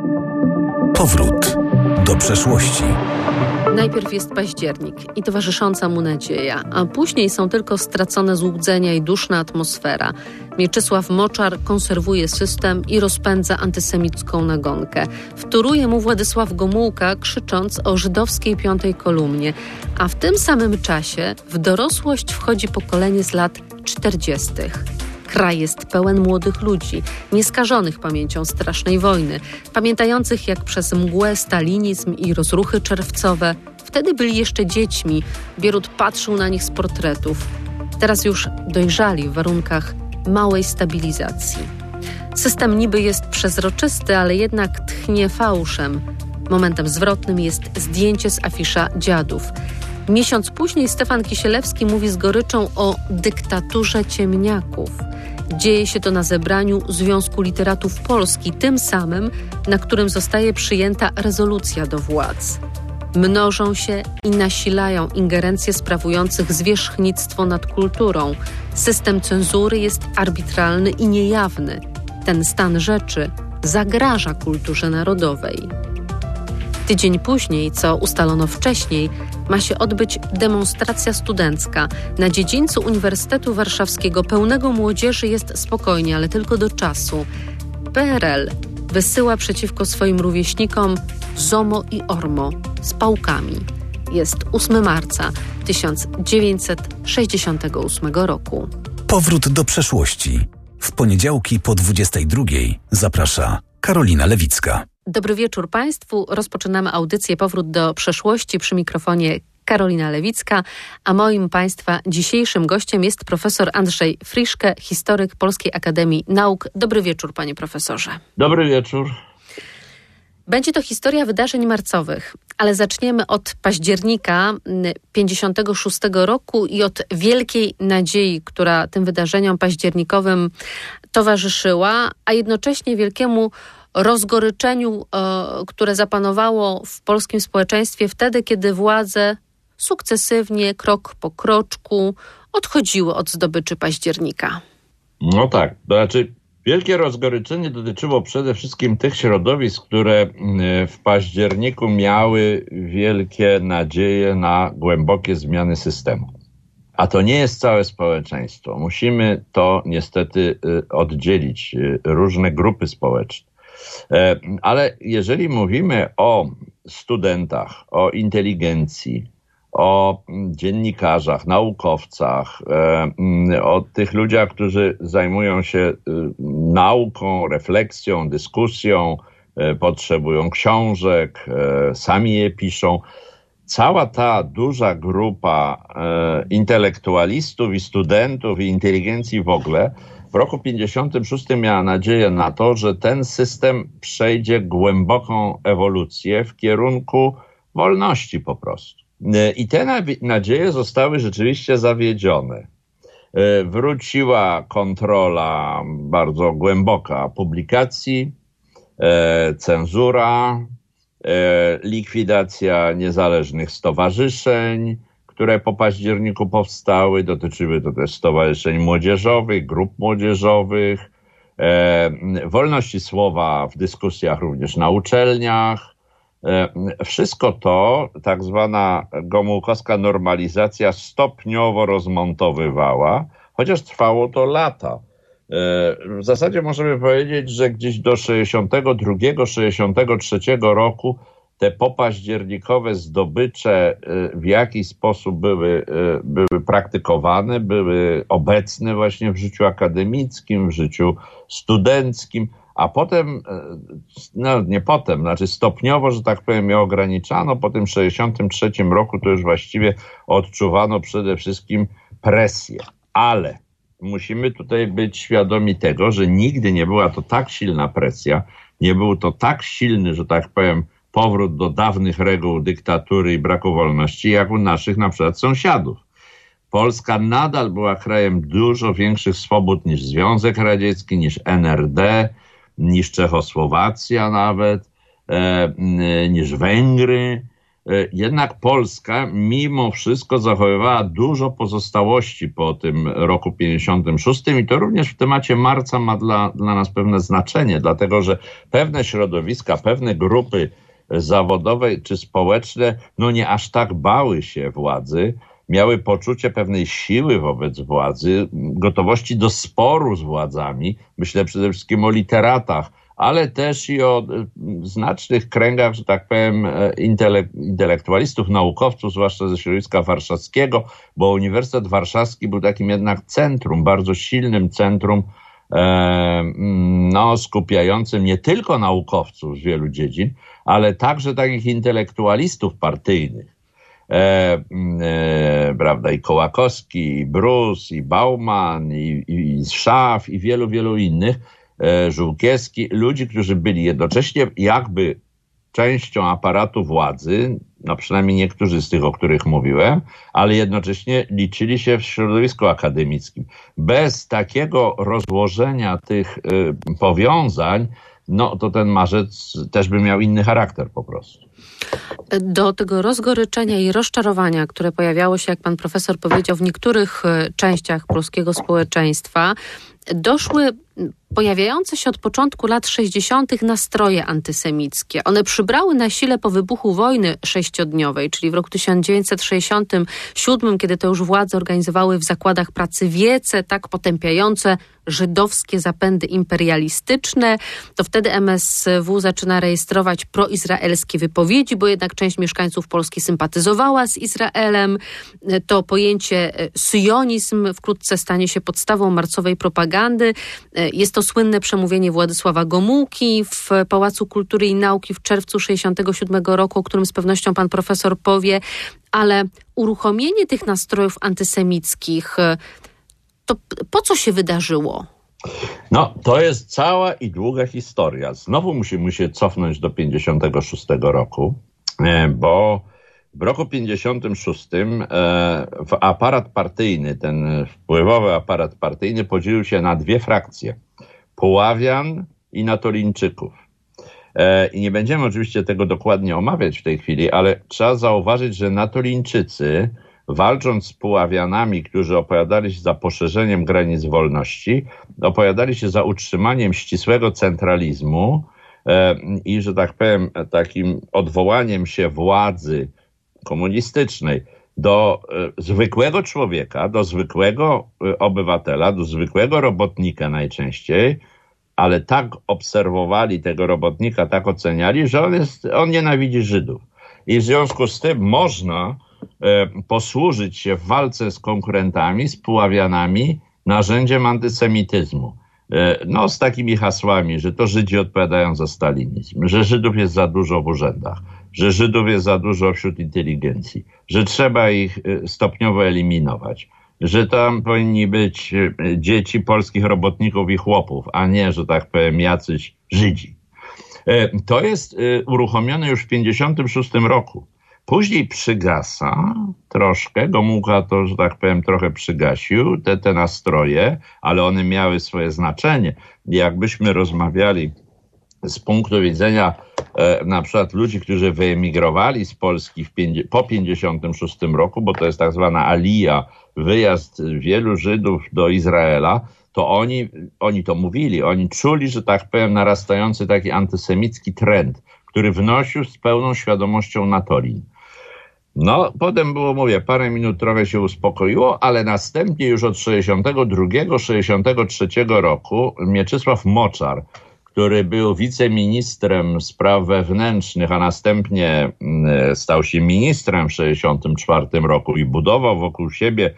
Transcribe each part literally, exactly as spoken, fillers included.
Powrót do przeszłości. Najpierw jest październik i towarzysząca mu nadzieja, a później są tylko stracone złudzenia i duszna atmosfera. Mieczysław Moczar konserwuje system i rozpędza antysemicką nagonkę. Wtóruje mu Władysław Gomułka, krzycząc o żydowskiej piątej kolumnie. A w tym samym czasie w dorosłość wchodzi pokolenie z lat czterdziestych. Kraj jest pełen młodych ludzi, nieskażonych pamięcią strasznej wojny, pamiętających jak przez mgłę stalinizm i rozruchy czerwcowe. Wtedy byli jeszcze dziećmi, Bierut patrzył na nich z portretów. Teraz już dojrzali w warunkach małej stabilizacji. System niby jest przezroczysty, ale jednak tchnie fałszem. Momentem zwrotnym jest zdjęcie z afisza Dziadów. Miesiąc później Stefan Kisielewski mówi z goryczą o dyktaturze ciemniaków. Dzieje się to na zebraniu Związku Literatów Polski, tym samym, na którym zostaje przyjęta rezolucja do władz. Mnożą się i nasilają ingerencje sprawujących zwierzchnictwo nad kulturą. System cenzury jest arbitralny i niejawny. Ten stan rzeczy zagraża kulturze narodowej. Tydzień później, co ustalono wcześniej, ma się odbyć demonstracja studencka. Na dziedzińcu Uniwersytetu Warszawskiego pełnego młodzieży jest spokojnie, ale tylko do czasu. P R L wysyła przeciwko swoim rówieśnikom ZOMO i ORMO z pałkami. Jest ósmego marca tysiąc dziewięćset sześćdziesiątego ósmego roku. Powrót do przeszłości. W poniedziałki po dwudziestej drugiej zaprasza Karolina Lewicka. Dobry wieczór Państwu. Rozpoczynamy audycję Powrót do przeszłości, przy mikrofonie Karolina Lewicka, a moim Państwa dzisiejszym gościem jest profesor Andrzej Friszke, historyk Polskiej Akademii Nauk. Dobry wieczór, panie profesorze. Dobry wieczór. Będzie to historia wydarzeń marcowych, ale zaczniemy od października pięćdziesiątego szóstego roku i od wielkiej nadziei, która tym wydarzeniom październikowym towarzyszyła, a jednocześnie wielkiemu rozgoryczeniu, które zapanowało w polskim społeczeństwie wtedy, kiedy władze sukcesywnie, krok po kroczku odchodziły od zdobyczy października. No tak, to znaczy wielkie rozgoryczenie dotyczyło przede wszystkim tych środowisk, które w październiku miały wielkie nadzieje na głębokie zmiany systemu. A to nie jest całe społeczeństwo. Musimy to niestety oddzielić, różne grupy społeczne. Ale jeżeli mówimy o studentach, o inteligencji, o dziennikarzach, naukowcach, o tych ludziach, którzy zajmują się nauką, refleksją, dyskusją, potrzebują książek, sami je piszą. Cała ta duża grupa intelektualistów i studentów i inteligencji w ogóle w roku pięćdziesiątym szóstym miała nadzieję na to, że ten system przejdzie głęboką ewolucję w kierunku wolności po prostu. I te nadzieje zostały rzeczywiście zawiedzione. Wróciła kontrola bardzo głęboka publikacji, cenzura, likwidacja niezależnych stowarzyszeń, które po październiku powstały. Dotyczyły to też stowarzyszeń młodzieżowych, grup młodzieżowych, e, wolności słowa w dyskusjach również na uczelniach. E, wszystko to, tak zwana gomułkowska normalizacja, stopniowo rozmontowywała, chociaż trwało to lata. E, w zasadzie możemy powiedzieć, że gdzieś do sześćdziesiątego drugiego sześćdziesiątego trzeciego roku te popaździernikowe zdobycze w jakiś sposób były, były praktykowane, były obecne właśnie w życiu akademickim, w życiu studenckim, a potem, no nie potem, znaczy stopniowo, że tak powiem, je ograniczano. Po tym sześćdziesiątym trzecim roku to już właściwie odczuwano przede wszystkim presję. Ale musimy tutaj być świadomi tego, że nigdy nie była to tak silna presja, nie był to tak silny, że tak powiem, powrót do dawnych reguł dyktatury i braku wolności, jak u naszych na przykład sąsiadów. Polska nadal była krajem dużo większych swobód niż Związek Radziecki, niż N R D, niż Czechosłowacja nawet, e, niż Węgry. jednak Polska mimo wszystko zachowywała dużo pozostałości po tym roku pięćdziesiątym szóstym i to również w temacie marca ma dla, dla nas pewne znaczenie, dlatego że pewne środowiska, pewne grupy zawodowe czy społeczne no nie aż tak bały się władzy, miały poczucie pewnej siły wobec władzy, gotowości do sporu z władzami, myślę przede wszystkim o literatach, ale też i o znacznych kręgach, że tak powiem, intelektualistów, naukowców, zwłaszcza ze środowiska warszawskiego, bo Uniwersytet Warszawski był takim jednak centrum, bardzo silnym centrum, no, skupiającym nie tylko naukowców z wielu dziedzin, ale także takich intelektualistów partyjnych. E, e, prawda, i Kołakowski, i Brus, i Bauman, i, i Schaff, i wielu, wielu innych, e, Żółkiewski, ludzi, którzy byli jednocześnie jakby częścią aparatu władzy, no przynajmniej niektórzy z tych, o których mówiłem, ale jednocześnie liczyli się w środowisku akademickim. Bez takiego rozłożenia tych y, powiązań, no to ten marzec też by miał inny charakter po prostu. Do tego rozgoryczenia i rozczarowania, które pojawiało się, jak pan profesor powiedział, w niektórych częściach polskiego społeczeństwa, doszły pojawiające się od początku lat sześćdziesiątych nastroje antysemickie. One przybrały na sile po wybuchu wojny sześciodniowej, czyli w roku tysiąc dziewięćset sześćdziesiątym siódmym, kiedy to już władze organizowały w zakładach pracy wiece tak potępiające żydowskie zapędy imperialistyczne. To wtedy M S W zaczyna rejestrować proizraelskie wypowiedzi, bo jednak część mieszkańców Polski sympatyzowała z Izraelem. To pojęcie syjonizm wkrótce stanie się podstawą marcowej propagandy. Jest to słynne przemówienie Władysława Gomułki w Pałacu Kultury i Nauki w czerwcu sześćdziesiątego siódmego roku, o którym z pewnością pan profesor powie, ale uruchomienie tych nastrojów antysemickich, to po co się wydarzyło? No, to jest cała i długa historia. Znowu musimy się cofnąć do pięćdziesiątego szóstego roku, bo w roku pięćdziesiątym szóstym w aparat partyjny, ten wpływowy aparat partyjny podzielił się na dwie frakcje. Puławian i Natolińczyków. I nie będziemy oczywiście tego dokładnie omawiać w tej chwili, ale trzeba zauważyć, że Natolińczycy, walcząc z Puławianami, którzy opowiadali się za poszerzeniem granic wolności, opowiadali się za utrzymaniem ścisłego centralizmu i, że tak powiem, takim odwołaniem się władzy komunistycznej do e, zwykłego człowieka, do zwykłego e, obywatela, do zwykłego robotnika najczęściej, ale tak obserwowali tego robotnika, tak oceniali, że on, jest, on nienawidzi Żydów. I w związku z tym można e, posłużyć się w walce z konkurentami, z Puławianami, narzędziem antysemityzmu. E, no z takimi hasłami, że to Żydzi odpowiadają za stalinizm, że Żydów jest za dużo w urzędach, że Żydów jest za dużo wśród inteligencji, że trzeba ich stopniowo eliminować, że tam powinni być dzieci polskich robotników i chłopów, a nie, że tak powiem, jacyś Żydzi. To jest uruchomione już w pięćdziesiątym szóstym roku. Później przygasa troszkę, Gomułka to, że tak powiem, trochę przygasił te, te nastroje, ale one miały swoje znaczenie. Jakbyśmy rozmawiali z punktu widzenia e, na przykład ludzi, którzy wyemigrowali z Polski w pięć, po pięćdziesiątym szóstym roku, bo to jest tak zwana alija, wyjazd wielu Żydów do Izraela, to oni, oni to mówili, oni czuli, że tak powiem, narastający taki antysemicki trend, który wnosił z pełną świadomością Natolin. No, potem było, mówię, parę minut trochę się uspokoiło, ale następnie już od sześćdziesiątego drugiego sześćdziesiątego trzeciego roku Mieczysław Moczar, który był wiceministrem spraw wewnętrznych, a następnie stał się ministrem w sześćdziesiątym czwartym roku i budował wokół siebie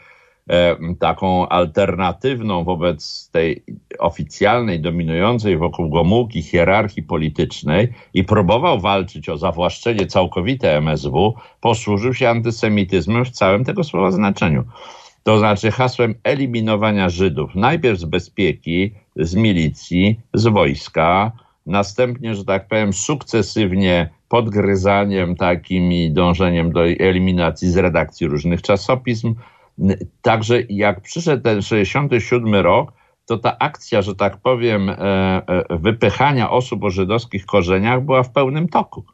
taką alternatywną wobec tej oficjalnej, dominującej wokół Gomułki hierarchii politycznej i próbował walczyć o zawłaszczenie całkowite M S W, posłużył się antysemityzmem w całym tego słowa znaczeniu. To znaczy hasłem eliminowania Żydów, najpierw z bezpieki, z milicji, z wojska, następnie, że tak powiem, sukcesywnie podgryzaniem takim i dążeniem do eliminacji z redakcji różnych czasopism. Także jak przyszedł ten sześćdziesiąty siódmy rok, to ta akcja, że tak powiem, wypychania osób o żydowskich korzeniach była w pełnym toku.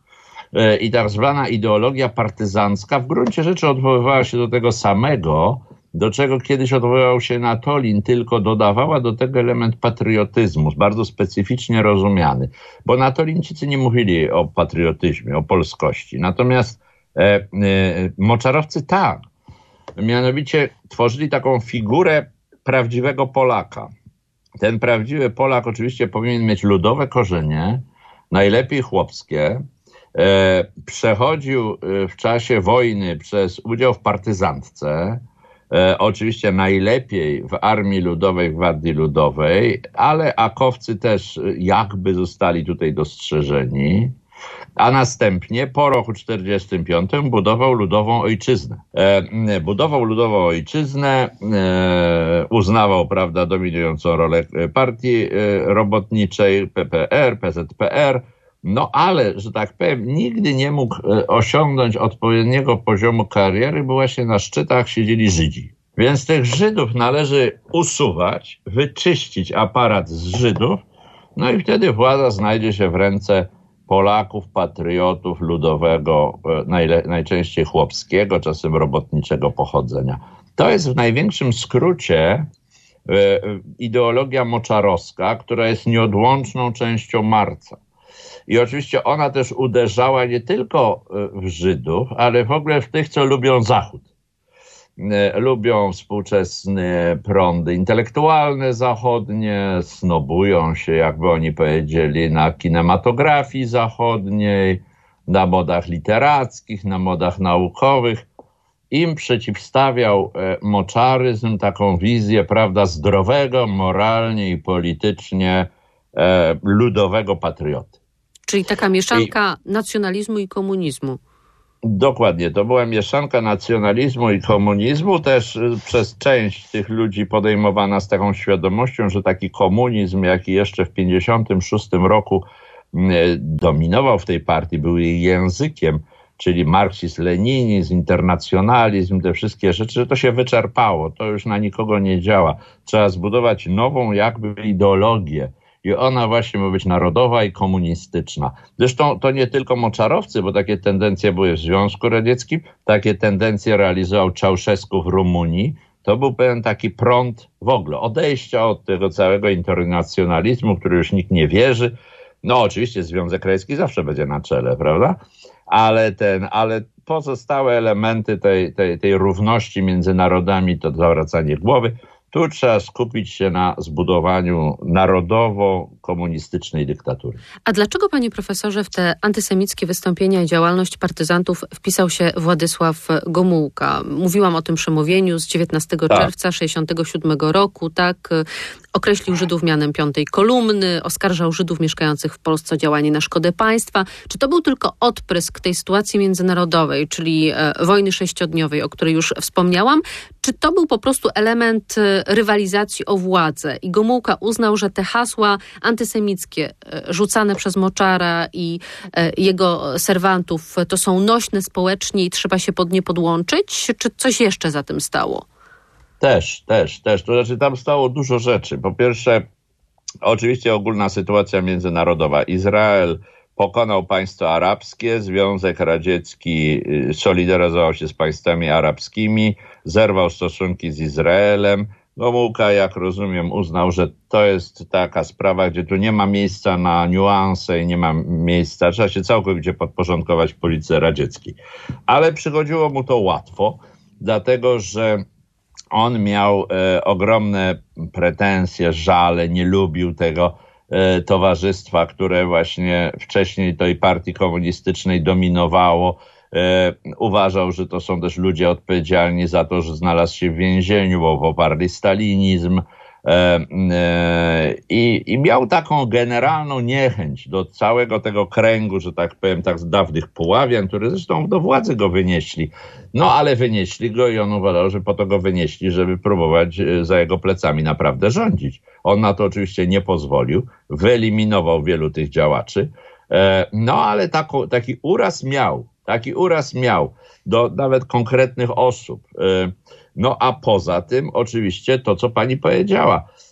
i tak zwana ideologia partyzancka w gruncie rzeczy odwoływała się do tego samego, do czego kiedyś odwoływał się Natolin, tylko dodawała do tego element patriotyzmu, bardzo specyficznie rozumiany. Bo Natolińczycy nie mówili o patriotyzmie, o polskości. Natomiast e, e, moczarowcy tak. Mianowicie tworzyli taką figurę prawdziwego Polaka. Ten prawdziwy Polak oczywiście powinien mieć ludowe korzenie, najlepiej chłopskie. E, przechodził w czasie wojny przez udział w partyzantce. E, oczywiście najlepiej w Armii Ludowej, w Gwardii Ludowej, ale akowcy też jakby zostali tutaj dostrzeżeni. A następnie po roku czterdziestym piątym budował ludową ojczyznę. E, budował ludową ojczyznę, e, uznawał, prawda, dominującą rolę partii e, robotniczej, P P R, P Z P R, no ale, że tak powiem, nigdy nie mógł osiągnąć odpowiedniego poziomu kariery, bo właśnie na szczytach siedzieli Żydzi. Więc tych Żydów należy usuwać, wyczyścić aparat z Żydów, no i wtedy władza znajdzie się w ręce Polaków, patriotów ludowego, najle- najczęściej chłopskiego, czasem robotniczego pochodzenia. To jest w największym skrócie e, ideologia moczarowska, która jest nieodłączną częścią Marca. I oczywiście ona też uderzała nie tylko w Żydów, ale w ogóle w tych, co lubią Zachód. Lubią współczesne prądy intelektualne zachodnie, snobują się, jakby oni powiedzieli, na kinematografii zachodniej, na modach literackich, na modach naukowych. Im przeciwstawiał moczaryzm taką wizję, prawda, zdrowego, moralnie i politycznie e, ludowego patrioty. Czyli taka mieszanka I... nacjonalizmu i komunizmu. Dokładnie, to była mieszanka nacjonalizmu i komunizmu, też przez część tych ludzi podejmowana z taką świadomością, że taki komunizm, jaki jeszcze w pięćdziesiątym szóstym roku dominował w tej partii, był jej językiem, czyli marksizm, leninizm, internacjonalizm, te wszystkie rzeczy, że to się wyczerpało, to już na nikogo nie działa. Trzeba zbudować nową jakby ideologię. I ona właśnie ma być narodowa i komunistyczna. Zresztą to nie tylko moczarowcy, bo takie tendencje były w Związku Radzieckim, takie tendencje realizował Czałszewski w Rumunii. To był pewien taki prąd w ogóle, odejścia od tego całego internacjonalizmu, który już nikt nie wierzy. No oczywiście Związek Radziecki zawsze będzie na czele, prawda? Ale ten, ale pozostałe elementy tej, tej, tej równości między narodami to zawracanie głowy. Tu trzeba skupić się na zbudowaniu narodowo-komunistycznej dyktatury. A dlaczego, panie profesorze, w te antysemickie wystąpienia i działalność partyzantów wpisał się Władysław Gomułka? Mówiłam o tym przemówieniu z dziewiętnastego tak. czerwca sześćdziesiątego siódmego roku, tak? Określił Żydów mianem piątej kolumny, oskarżał Żydów mieszkających w Polsce o działanie na szkodę państwa. Czy to był tylko odprysk tej sytuacji międzynarodowej, czyli e, wojny sześciodniowej, o której już wspomniałam? Czy to był po prostu element rywalizacji o władzę i Gomułka uznał, że te hasła antysemickie rzucane przez Moczara i jego serwantów to są nośne społecznie i trzeba się pod nie podłączyć? Czy coś jeszcze za tym stało? Też, też, też. To znaczy tam stało dużo rzeczy. Po pierwsze, oczywiście ogólna sytuacja międzynarodowa. Izrael pokonał państwa arabskie, Związek Radziecki solidaryzował się z państwami arabskimi, zerwał stosunki z Izraelem. Gomułka, jak rozumiem, uznał, że to jest taka sprawa, gdzie tu nie ma miejsca na niuanse i nie ma miejsca, trzeba się całkowicie podporządkować polityce radzieckiej. Ale przychodziło mu to łatwo, dlatego że on miał e, ogromne pretensje, żale, nie lubił tego e, towarzystwa, które właśnie wcześniej tej partii komunistycznej dominowało. E, uważał, że to są też ludzie odpowiedzialni za to, że znalazł się w więzieniu, bo poparli stalinizm. E, e, i, I miał taką generalną niechęć do całego tego kręgu, że tak powiem, tak dawnych Puławian, które zresztą do władzy go wynieśli. No ale wynieśli go i on uważał, że po to go wynieśli, żeby próbować za jego plecami naprawdę rządzić. On na to oczywiście nie pozwolił, wyeliminował wielu tych działaczy. E, no ale taką, taki uraz miał, taki uraz miał do nawet konkretnych osób. E, No a poza tym oczywiście to, co pani powiedziała,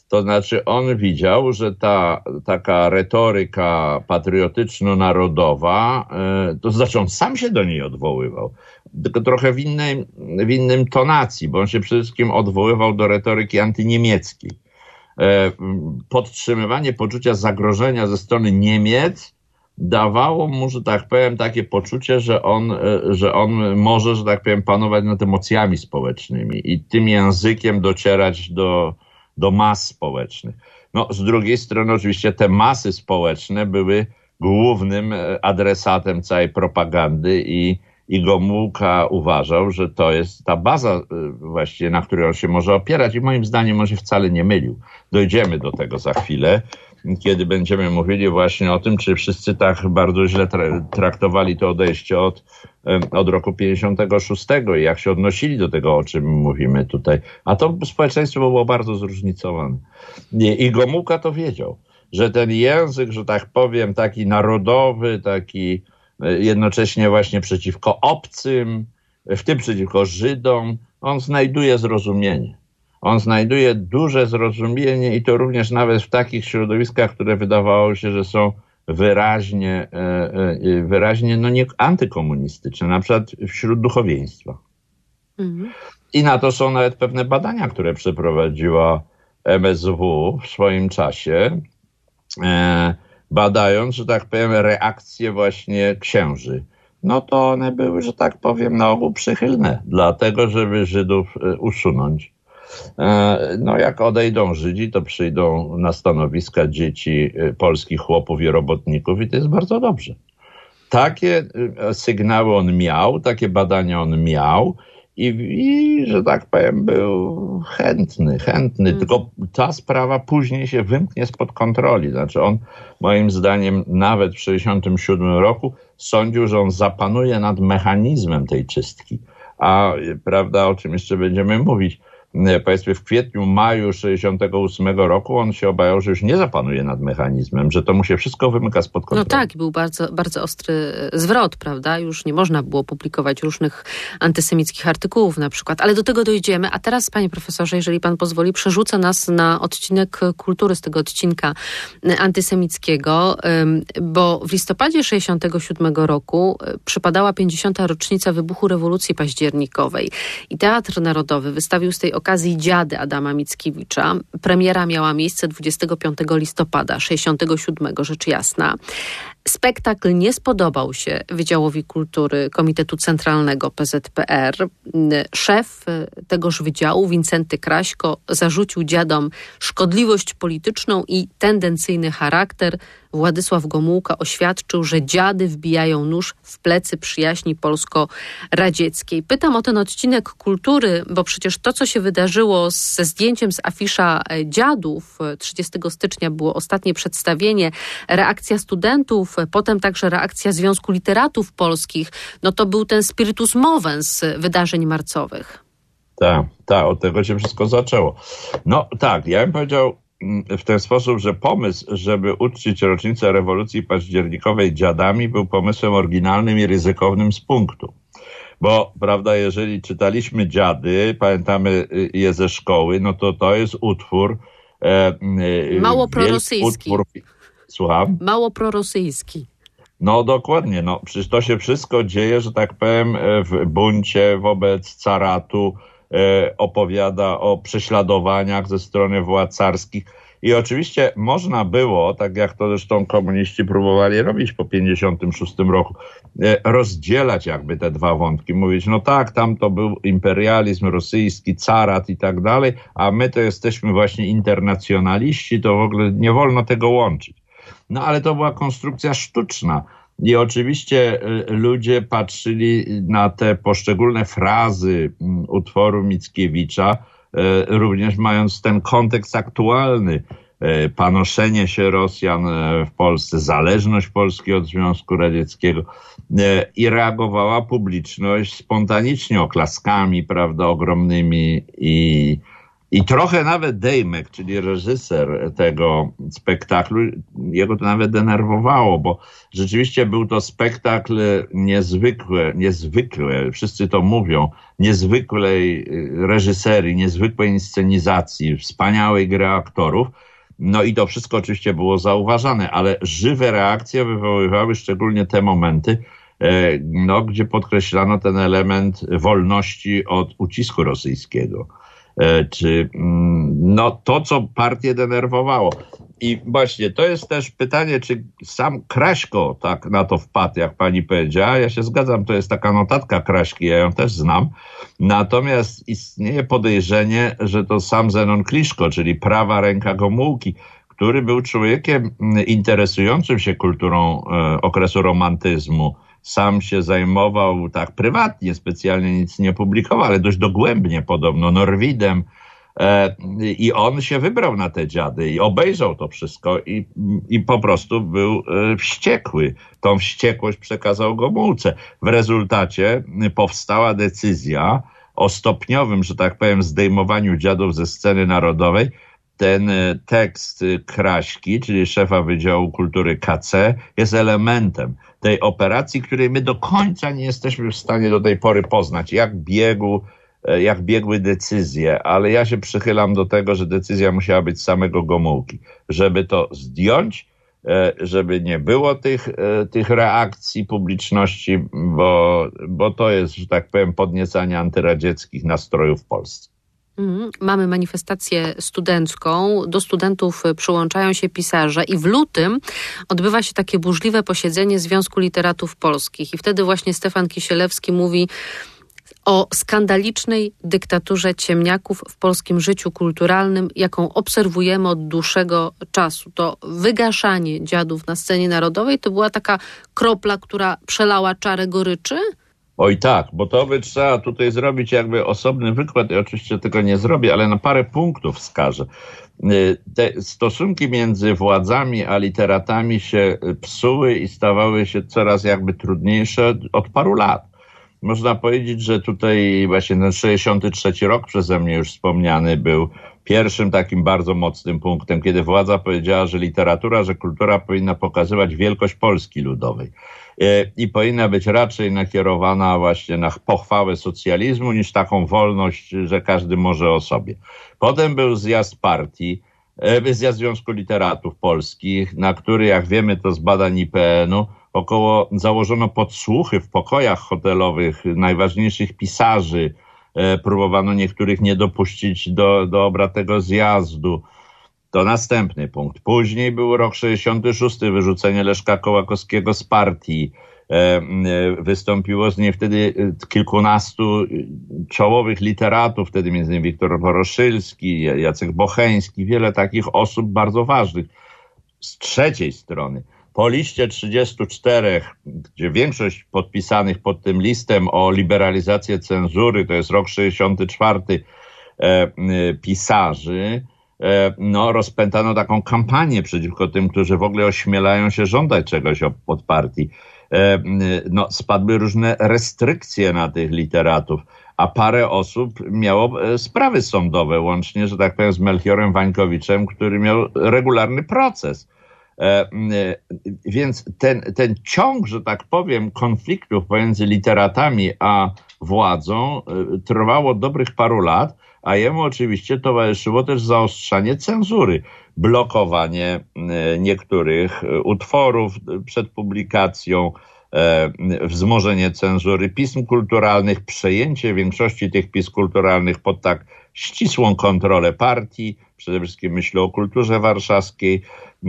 To znaczy on widział, że ta taka retoryka patriotyczno-narodowa, to znaczy on sam się do niej odwoływał, tylko trochę w, innej, w innym tonacji, bo on się przede wszystkim odwoływał do retoryki antyniemieckiej. Podtrzymywanie poczucia zagrożenia ze strony Niemiec dawało mu, że tak powiem, takie poczucie, że on, że on może, że tak powiem, panować nad emocjami społecznymi i tym językiem docierać do, do mas społecznych. No, z drugiej strony oczywiście te masy społeczne były głównym adresatem całej propagandy i, i Gomułka uważał, że to jest ta baza właściwie, na której on się może opierać i moim zdaniem on się wcale nie mylił. Dojdziemy do tego za chwilę, kiedy będziemy mówili właśnie o tym, czy wszyscy tak bardzo źle tra- traktowali to odejście od, od roku pięćdziesiątego szóstego i jak się odnosili do tego, o czym mówimy tutaj. A to społeczeństwo było bardzo zróżnicowane. I, i Gomułka to wiedział, że ten język, że tak powiem, taki narodowy, taki jednocześnie właśnie przeciwko obcym, w tym przeciwko Żydom, on znajduje zrozumienie. On znajduje duże zrozumienie i to również nawet w takich środowiskach, które wydawało się, że są wyraźnie, wyraźnie no nie antykomunistyczne, na przykład wśród duchowieństwa. Mhm. I na to są nawet pewne badania, które przeprowadziła M S W w swoim czasie, badając, że tak powiem, reakcje właśnie księży. No to one były, że tak powiem, na ogół przychylne, dlatego żeby Żydów usunąć. No jak odejdą Żydzi, to przyjdą na stanowiska dzieci polskich chłopów i robotników i to jest bardzo dobrze. Takie sygnały on miał, takie badania on miał i, i że tak powiem, był chętny, chętny. Hmm. Tylko ta sprawa później się wymknie spod kontroli. Znaczy on, moim zdaniem, nawet w sześćdziesiątym siódmym roku sądził, że on zapanuje nad mechanizmem tej czystki. A prawda, o czym jeszcze będziemy mówić, powiedzmy w kwietniu, maju sześćdziesiątego ósmego roku on się obawiał, że już nie zapanuje nad mechanizmem, że to mu się wszystko wymyka spod kontroli. No tak, był bardzo, bardzo ostry zwrot, prawda? Już nie można było publikować różnych antysemickich artykułów na przykład, ale do tego dojdziemy. A teraz, panie profesorze, jeżeli pan pozwoli, przerzucę nas na odcinek kultury z tego odcinka antysemickiego, bo w listopadzie sześćdziesiątego siódmego roku przypadała pięćdziesiąta rocznica wybuchu rewolucji październikowej i Teatr Narodowy wystawił z tej okazji Dziady Adama Mickiewicza. Premiera miała miejsce dwudziestego piątego listopada sześćdziesiątego siódmego, rzecz jasna. Spektakl nie spodobał się Wydziałowi Kultury Komitetu Centralnego P Z P R. Szef tegoż wydziału, Wincenty Kraśko, zarzucił dziadom szkodliwość polityczną i tendencyjny charakter. Władysław Gomułka oświadczył, że dziady wbijają nóż w plecy przyjaźni polsko-radzieckiej. Pytam o ten odcinek kultury, bo przecież to, co się wydarzyło ze zdjęciem z afisza dziadów, trzydziestego stycznia było ostatnie przedstawienie, reakcja studentów, potem także reakcja Związku Literatów Polskich, no to był ten spiritus movens wydarzeń marcowych. Tak, tak, od tego się wszystko zaczęło. No tak, ja bym powiedział w ten sposób, że pomysł, żeby uczcić rocznicę rewolucji październikowej dziadami, był pomysłem oryginalnym i ryzykownym z punktu. Bo, prawda, jeżeli czytaliśmy Dziady, pamiętamy je ze szkoły, no to to jest utwór... E, Mało prorosyjski. Utwór, słucham? Mało prorosyjski. No dokładnie, no przecież to się wszystko dzieje, że tak powiem, w buncie wobec caratu, e, opowiada o prześladowaniach ze strony władz carskich. I oczywiście można było, tak jak to zresztą komuniści próbowali robić po pięćdziesiątym szóstym roku, rozdzielać jakby te dwa wątki. Mówić, no tak, tam to był imperializm rosyjski, carat i tak dalej, a my to jesteśmy właśnie internacjonaliści, to w ogóle nie wolno tego łączyć. No ale to była konstrukcja sztuczna. I oczywiście ludzie patrzyli na te poszczególne frazy utworu Mickiewicza, również mając ten kontekst aktualny, panoszenie się Rosjan w Polsce, zależność Polski od Związku Radzieckiego, i reagowała publiczność spontanicznie, oklaskami, prawda, ogromnymi i, I trochę nawet Dejmek, czyli reżyser tego spektaklu, jego to nawet denerwowało, bo rzeczywiście był to spektakl niezwykły, niezwykły, wszyscy to mówią, niezwykłej reżyserii, niezwykłej inscenizacji, wspaniałej gry aktorów. No i to wszystko oczywiście było zauważane, ale żywe reakcje wywoływały szczególnie te momenty, no, gdzie podkreślano ten element wolności od ucisku rosyjskiego. Czy no, to, co partię denerwowało. I właśnie to jest też pytanie, czy sam Kraśko tak na to wpadł, jak pani powiedziała. Ja się zgadzam, to jest taka notatka Kraśki, ja ją też znam. Natomiast istnieje podejrzenie, że to sam Zenon Kliszko, czyli prawa ręka Gomułki, który był człowiekiem interesującym się kulturą e, okresu romantyzmu. Sam się zajmował tak prywatnie, specjalnie nic nie publikował, ale dość dogłębnie podobno Norwidem. E, I on się wybrał na te dziady i obejrzał to wszystko i, i po prostu był e, wściekły. Tą wściekłość przekazał Gomułce. W rezultacie powstała decyzja o stopniowym, że tak powiem, zdejmowaniu dziadów ze sceny narodowej. Ten tekst Kraśki, czyli szefa Wydziału Kultury K C, jest elementem tej operacji, której my do końca nie jesteśmy w stanie do tej pory poznać, jak biegł, jak biegły decyzje, ale ja się przychylam do tego, że decyzja musiała być samego Gomułki, żeby to zdjąć, żeby nie było tych, tych reakcji publiczności, bo, bo to jest, że tak powiem, podniecanie antyradzieckich nastrojów w Polsce. Mamy manifestację studencką. Do studentów przyłączają się pisarze i w lutym odbywa się takie burzliwe posiedzenie Związku Literatów Polskich. I wtedy właśnie Stefan Kisielewski mówi o skandalicznej dyktaturze ciemniaków w polskim życiu kulturalnym, jaką obserwujemy od dłuższego czasu. To wygaszanie dziadów na scenie narodowej to była taka kropla, która przelała czarę goryczy? Oj tak, bo to by trzeba tutaj zrobić jakby osobny wykład i oczywiście tego nie zrobię, ale na parę punktów wskażę. Te stosunki między władzami a literatami się psuły i stawały się coraz jakby trudniejsze od paru lat. Można powiedzieć, że tutaj właśnie ten sześćdziesiąty trzeci rok przeze mnie już wspomniany był pierwszym takim bardzo mocnym punktem, kiedy władza powiedziała, że literatura, że kultura powinna pokazywać wielkość Polski ludowej i powinna być raczej nakierowana właśnie na pochwałę socjalizmu niż taką wolność, że każdy może o sobie. Potem był zjazd partii, zjazd Związku Literatów Polskich, na który, jak wiemy to z badań I P N u, około założono podsłuchy w pokojach hotelowych najważniejszych pisarzy. Próbowano niektórych nie dopuścić do, do obrad tego zjazdu. To następny punkt. Później był rok sześćdziesiąty szósty, wyrzucenie Leszka Kołakowskiego z partii. Wystąpiło z niej wtedy kilkunastu czołowych literatów, wtedy między innymi Wiktor Woroszylski, Jacek Bocheński, wiele takich osób bardzo ważnych. Z trzeciej strony, po liście trzydziestu czterech, gdzie większość podpisanych pod tym listem o liberalizację cenzury, to jest rok sześćdziesiąty czwarty, e, pisarzy, e, no rozpętano taką kampanię przeciwko tym, którzy w ogóle ośmielają się żądać czegoś od partii. E, no, spadły różne restrykcje na tych literatów, a parę osób miało sprawy sądowe, łącznie, że tak powiem, z Melchiorem Wańkowiczem, który miał regularny proces. E, więc ten, ten ciąg, że tak powiem, konfliktów pomiędzy literatami a władzą e, trwało dobrych paru lat, a jemu oczywiście towarzyszyło też zaostrzanie cenzury, blokowanie e, niektórych utworów przed publikacją, e, wzmożenie cenzury pism kulturalnych, przejęcie większości tych pism kulturalnych pod tak ścisłą kontrolę partii, przede wszystkim myślę o kulturze warszawskiej,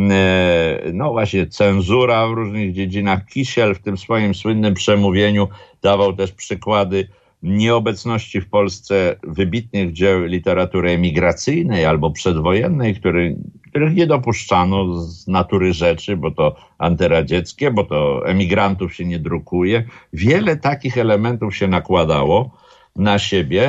no właśnie cenzura w różnych dziedzinach. Kisiel w tym swoim słynnym przemówieniu dawał też przykłady nieobecności w Polsce wybitnych dzieł literatury emigracyjnej albo przedwojennej, który, których nie dopuszczano z natury rzeczy, bo to antyradzieckie, bo to emigrantów się nie drukuje. Wiele takich elementów się nakładało na siebie.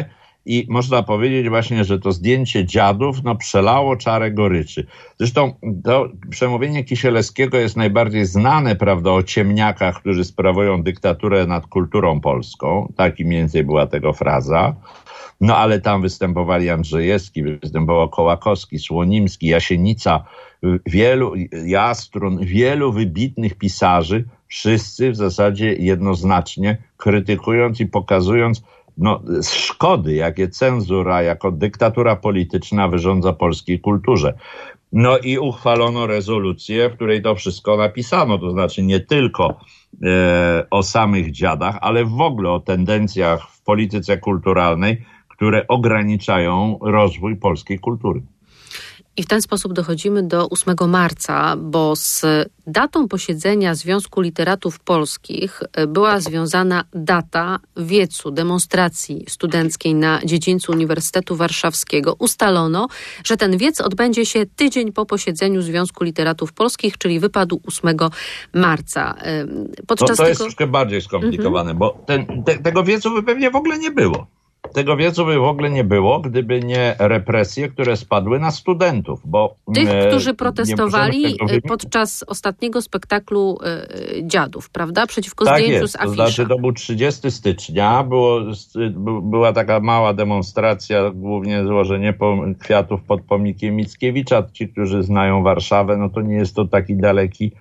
i można powiedzieć właśnie, że to zdjęcie dziadów no, przelało czarę goryczy. Zresztą to przemówienie Kisielewskiego jest najbardziej znane, prawda, o ciemniakach, którzy sprawują dyktaturę nad kulturą polską. Taki mniej więcej była tego fraza. No ale tam występowali Andrzejewski, występował Kołakowski, Słonimski, Jasienica, wielu, Jastrun, wielu wybitnych pisarzy, wszyscy w zasadzie jednoznacznie krytykując i pokazując no, szkody, jakie cenzura jako dyktatura polityczna wyrządza polskiej kulturze. No i uchwalono rezolucję, w której to wszystko napisano, to znaczy nie tylko e, o samych dziadach, ale w ogóle o tendencjach w polityce kulturalnej, które ograniczają rozwój polskiej kultury. I w ten sposób dochodzimy do ósmego marca, bo z datą posiedzenia Związku Literatów Polskich była związana data wiecu, demonstracji studenckiej na dziedzińcu Uniwersytetu Warszawskiego. Ustalono, że ten wiec odbędzie się tydzień po posiedzeniu Związku Literatów Polskich, czyli wypadł ósmego marca. Podczas no, to tego... jest troszkę bardziej skomplikowane, mhm. bo ten, te, tego wiecu by pewnie w ogóle nie było. Tego wiecu by w ogóle nie było, gdyby nie represje, które spadły na studentów. Bo tych, którzy protestowali podczas ostatniego spektaklu y, dziadów, prawda? Przeciwko tak zdjęciu jest. z afisza. To znaczy to był trzydziestego stycznia, było, była taka mała demonstracja, głównie złożenie kwiatów pod pomnikiem Mickiewicza. Ci, którzy znają Warszawę, no to nie jest to taki daleki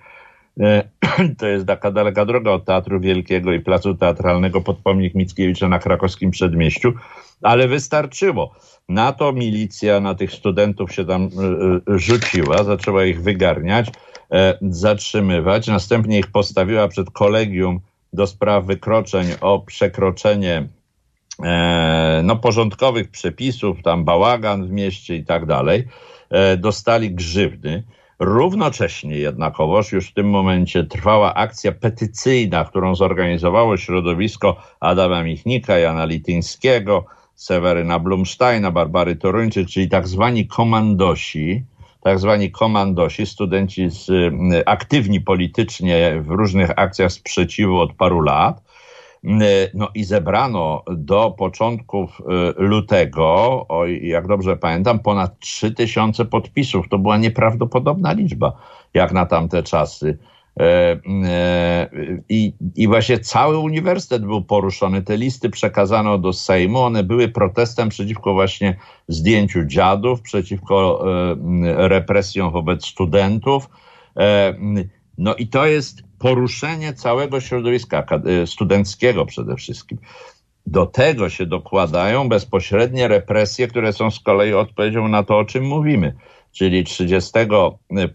to jest taka daleka droga od Teatru Wielkiego i Placu Teatralnego pod pomnik Mickiewicza na krakowskim Przedmieściu, ale wystarczyło. Na to milicja, na tych studentów się tam rzuciła, zaczęła ich wygarniać, zatrzymywać, następnie ich postawiła przed kolegium do spraw wykroczeń o przekroczenie no, porządkowych przepisów, tam bałagan w mieście i tak dalej. Dostali grzywny. Równocześnie jednakowoż już w tym momencie trwała akcja petycyjna, którą zorganizowało środowisko Adama Michnika, Jana Lityńskiego, Seweryna Blumsteina, Barbary Toruńczyk, czyli tak zwani komandosi, tak zwani komandosi, studenci z, aktywni politycznie w różnych akcjach sprzeciwu od paru lat. No i zebrano do początków lutego, o, jak dobrze pamiętam, ponad trzy tysiące podpisów. To była nieprawdopodobna liczba, jak na tamte czasy. I, I właśnie cały uniwersytet był poruszony. Te listy przekazano do Sejmu. One były protestem przeciwko właśnie zdjęciu dziadów, przeciwko represjom wobec studentów. No i to jest poruszenie całego środowiska studenckiego przede wszystkim. Do tego się dokładają bezpośrednie represje, które są z kolei odpowiedzią na to, o czym mówimy. Czyli trzydziestego,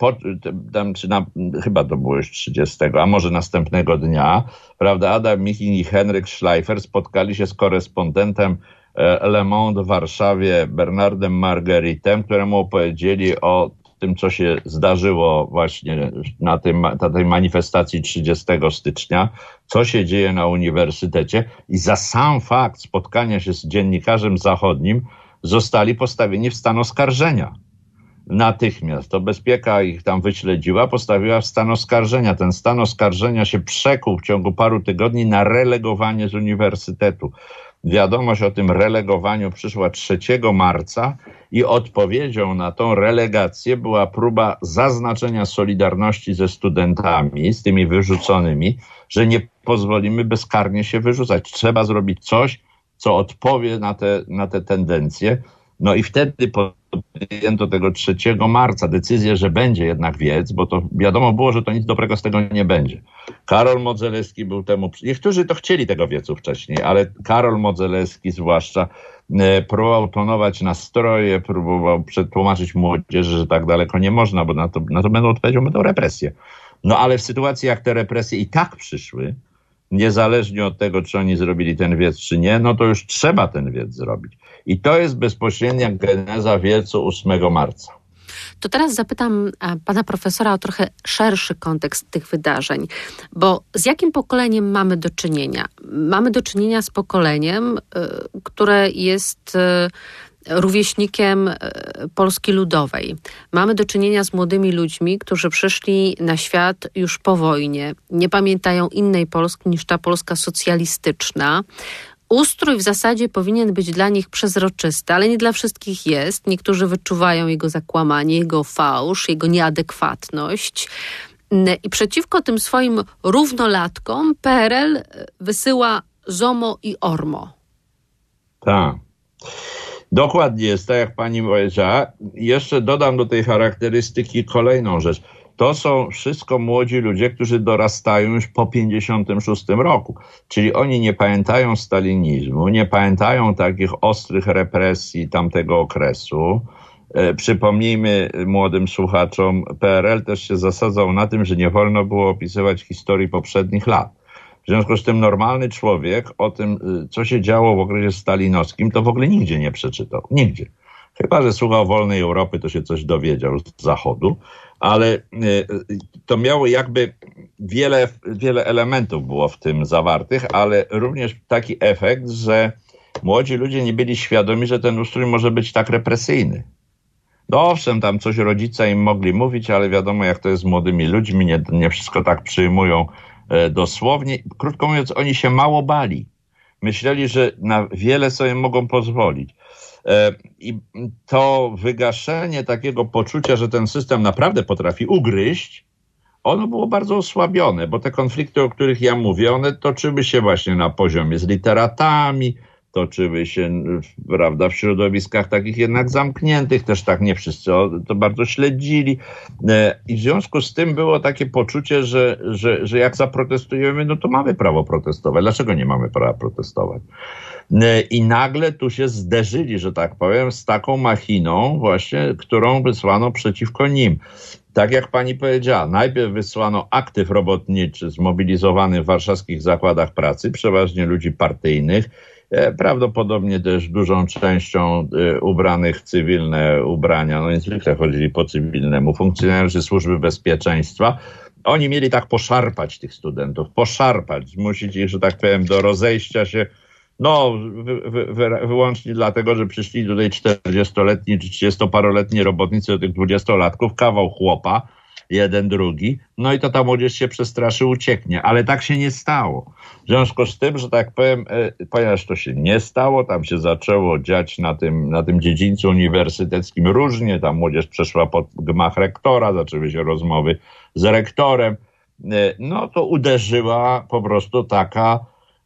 tam, czy na, chyba to było już trzydziestego, a może następnego dnia, prawda, Adam Michin i Henryk Schleifer spotkali się z korespondentem Le Monde w Warszawie, Bernardem Margueritem, któremu opowiedzieli o tym, co się zdarzyło właśnie na, tym, na tej manifestacji trzydziestego stycznia, co się dzieje na uniwersytecie i za sam fakt spotkania się z dziennikarzem zachodnim zostali postawieni w stan oskarżenia. Natychmiast. To Bezpieka ich tam wyśledziła, postawiła w stan oskarżenia. Ten stan oskarżenia się przekuł w ciągu paru tygodni na relegowanie z uniwersytetu. Wiadomość o tym relegowaniu przyszła trzeciego marca i odpowiedzią na tą relegację była próba zaznaczenia solidarności ze studentami, z tymi wyrzuconymi, że nie pozwolimy bezkarnie się wyrzucać. Trzeba zrobić coś, co odpowie na te, na te tendencje. No i wtedy podjęto tego trzeciego marca decyzję, że będzie jednak wiec, bo to wiadomo było, że to nic dobrego z tego nie będzie. Karol Modzelewski był temu... Niektórzy to chcieli tego wiecu wcześniej, ale Karol Modzelewski zwłaszcza e, próbował tonować nastroje, próbował przetłumaczyć młodzieży, że tak daleko nie można, bo na to, na to będą odpowiedzią, będą represje. No ale w sytuacji, jak te represje i tak przyszły, niezależnie od tego, czy oni zrobili ten wiec, czy nie, no to już trzeba ten wiec zrobić. I to jest bezpośrednia geneza wiecu ósmego marca. To teraz zapytam pana profesora o trochę szerszy kontekst tych wydarzeń, bo z jakim pokoleniem mamy do czynienia? Mamy do czynienia z pokoleniem, które jest rówieśnikiem Polski Ludowej. Mamy do czynienia z młodymi ludźmi, którzy przyszli na świat już po wojnie. Nie pamiętają innej Polski niż ta Polska socjalistyczna. ustrój w zasadzie powinien być dla nich przezroczysty, ale nie dla wszystkich jest. Niektórzy wyczuwają jego zakłamanie, jego fałsz, jego nieadekwatność. I przeciwko tym swoim równolatkom P R L wysyła ZOMO i ORMO. Tak. Dokładnie jest, tak jak pani powiedziała. Jeszcze dodam do tej charakterystyki kolejną rzecz. To są wszystko młodzi ludzie, którzy dorastają już po pięćdziesiątym szóstym roku. Czyli oni nie pamiętają stalinizmu, nie pamiętają takich ostrych represji tamtego okresu. E, przypomnijmy młodym słuchaczom, P R L też się zasadzał na tym, że nie wolno było opisywać historii poprzednich lat. W związku z tym normalny człowiek o tym, co się działo w okresie stalinowskim, to w ogóle nigdzie nie przeczytał. Nigdzie. Chyba że słuchał Wolnej Europy, to się coś dowiedział z Zachodu. Ale to miało jakby wiele, wiele elementów było w tym zawartych, ale również taki efekt, że młodzi ludzie nie byli świadomi, że ten ustrój może być tak represyjny. No owszem, tam coś rodzice im mogli mówić, ale wiadomo jak to jest z młodymi ludźmi, nie, nie wszystko tak przyjmują e, dosłownie. Krótko mówiąc, oni się mało bali. Myśleli, że na wiele sobie mogą pozwolić. I to wygaszenie takiego poczucia, że ten system naprawdę potrafi ugryźć, ono było bardzo osłabione, bo te konflikty, o których ja mówię, one toczyły się właśnie na poziomie z literatami, toczyły się, prawda, w środowiskach takich jednak zamkniętych, też tak nie wszyscy to bardzo śledzili. I w związku z tym było takie poczucie, że, że, że jak zaprotestujemy, no to mamy prawo protestować. Dlaczego nie mamy prawa protestować? I nagle tu się zderzyli, że tak powiem, z taką machiną właśnie, którą wysłano przeciwko nim. Tak jak pani powiedziała, najpierw wysłano aktyw robotniczy zmobilizowany w warszawskich zakładach pracy, przeważnie ludzi partyjnych, prawdopodobnie też dużą częścią ubranych w cywilne ubrania, no niezwykle chodzili po cywilnemu, funkcjonariuszy służby bezpieczeństwa. Oni mieli tak poszarpać tych studentów, poszarpać, zmusić ich, że tak powiem, do rozejścia się. No, wy, wy, wy, wyłącznie dlatego, że przyszli tutaj czterdziestoletni czy trzydziestoparoletni robotnicy do tych dwudziestolatków, kawał chłopa, jeden, drugi, no i to ta młodzież się przestraszy, ucieknie, ale tak się nie stało. W związku z tym, że tak powiem, ponieważ to się nie stało, tam się zaczęło dziać na tym, na tym dziedzińcu uniwersyteckim różnie, ta młodzież przeszła pod gmach rektora, zaczęły się rozmowy z rektorem, no to uderzyła po prostu taka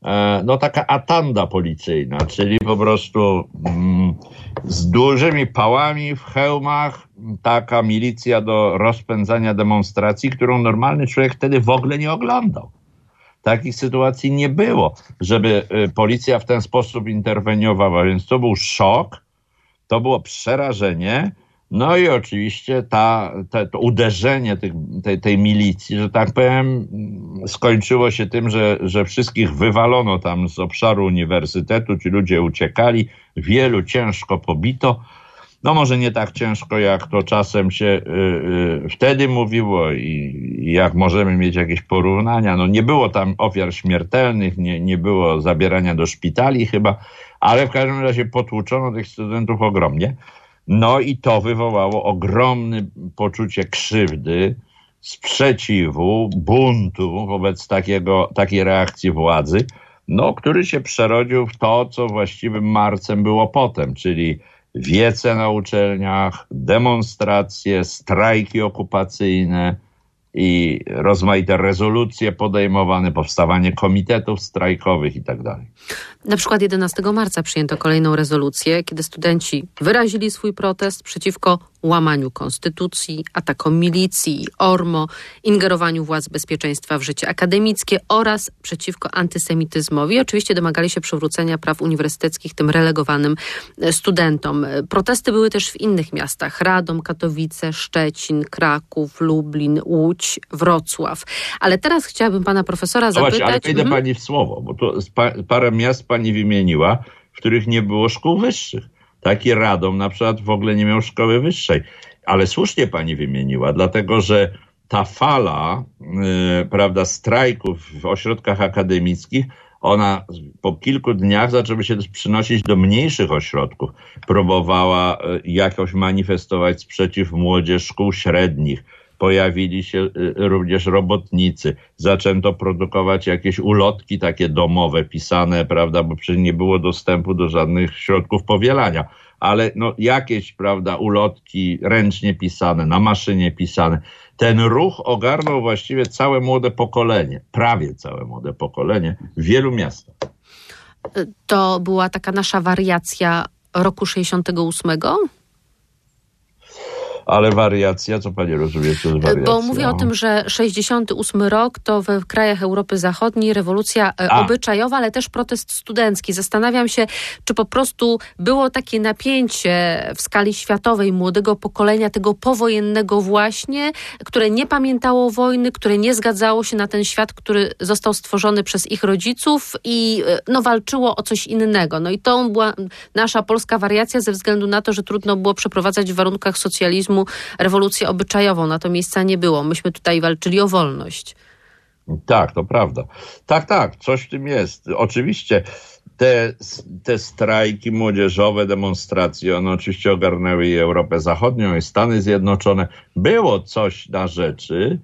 no taka atanda policyjna, czyli po prostu mm, z dużymi pałami w hełmach taka milicja do rozpędzania demonstracji, którą normalny człowiek wtedy w ogóle nie oglądał. Takich sytuacji nie było, żeby y, policja w ten sposób interweniowała, więc to był szok, to było przerażenie. No i oczywiście ta, te, to uderzenie tych, tej, tej milicji, że tak powiem, skończyło się tym, że, że wszystkich wywalono tam z obszaru uniwersytetu, ci ludzie uciekali, wielu ciężko pobito. No może nie tak ciężko, jak to czasem się y, y, wtedy mówiło i, i jak możemy mieć jakieś porównania. No nie było tam ofiar śmiertelnych, nie, nie było zabierania do szpitali chyba, ale w każdym razie potłuczono tych studentów ogromnie. No i to wywołało ogromne poczucie krzywdy, sprzeciwu, buntu wobec takiego, takiej reakcji władzy, no, który się przerodził w to, co właściwym marcem było potem, czyli wiece na uczelniach, demonstracje, strajki okupacyjne i rozmaite rezolucje podejmowane, powstawanie komitetów strajkowych i tak dalej. Na przykład jedenastego marca przyjęto kolejną rezolucję, kiedy studenci wyrazili swój protest przeciwko łamaniu konstytucji, atakom milicji i ORMO, ingerowaniu władz bezpieczeństwa w życie akademickie oraz przeciwko antysemityzmowi. I oczywiście domagali się przywrócenia praw uniwersyteckich tym relegowanym studentom. Protesty były też w innych miastach: Radom, Katowice, Szczecin, Kraków, Lublin, Łódź, Wrocław. Ale teraz chciałabym pana profesora zapytać... Właśnie, ale wejdę mhm. pani w słowo, bo to parę miast pani wymieniła, w których nie było szkół wyższych. Taki Radom na przykład w ogóle nie miał szkoły wyższej. Ale słusznie pani wymieniła, dlatego że ta fala yy, prawda, strajków w ośrodkach akademickich, ona po kilku dniach zaczęła się też przynosić do mniejszych ośrodków. Próbowała yy, jakoś manifestować sprzeciw młodzież szkół średnich. pojawili się również robotnicy, zaczęto produkować jakieś ulotki takie domowe, pisane, prawda, bo przecież nie było dostępu do żadnych środków powielania, ale no jakieś, prawda, ulotki ręcznie pisane, na maszynie pisane. Ten ruch ogarnął właściwie całe młode pokolenie, prawie całe młode pokolenie w wielu miastach. To była taka nasza wariacja roku sześćdziesiątego ósmego? Ale wariacja, co pani rozumie, to jest wariacja? Bo mówię o tym, że sześćdziesiąty ósmy rok to w krajach Europy Zachodniej rewolucja A. obyczajowa, ale też protest studencki. Zastanawiam się, czy po prostu było takie napięcie w skali światowej młodego pokolenia, tego powojennego właśnie, które nie pamiętało wojny, które nie zgadzało się na ten świat, który został stworzony przez ich rodziców i no, walczyło o coś innego. No i to była nasza polska wariacja ze względu na to, że trudno było przeprowadzać w warunkach socjalizmu rewolucję obyczajową. Na to miejsca nie było. Myśmy tutaj walczyli o wolność. Tak, to prawda. Tak, tak, coś w tym jest. Oczywiście te, te strajki młodzieżowe, demonstracje, one oczywiście ogarnęły i Europę Zachodnią, i Stany Zjednoczone. Było coś na rzeczy.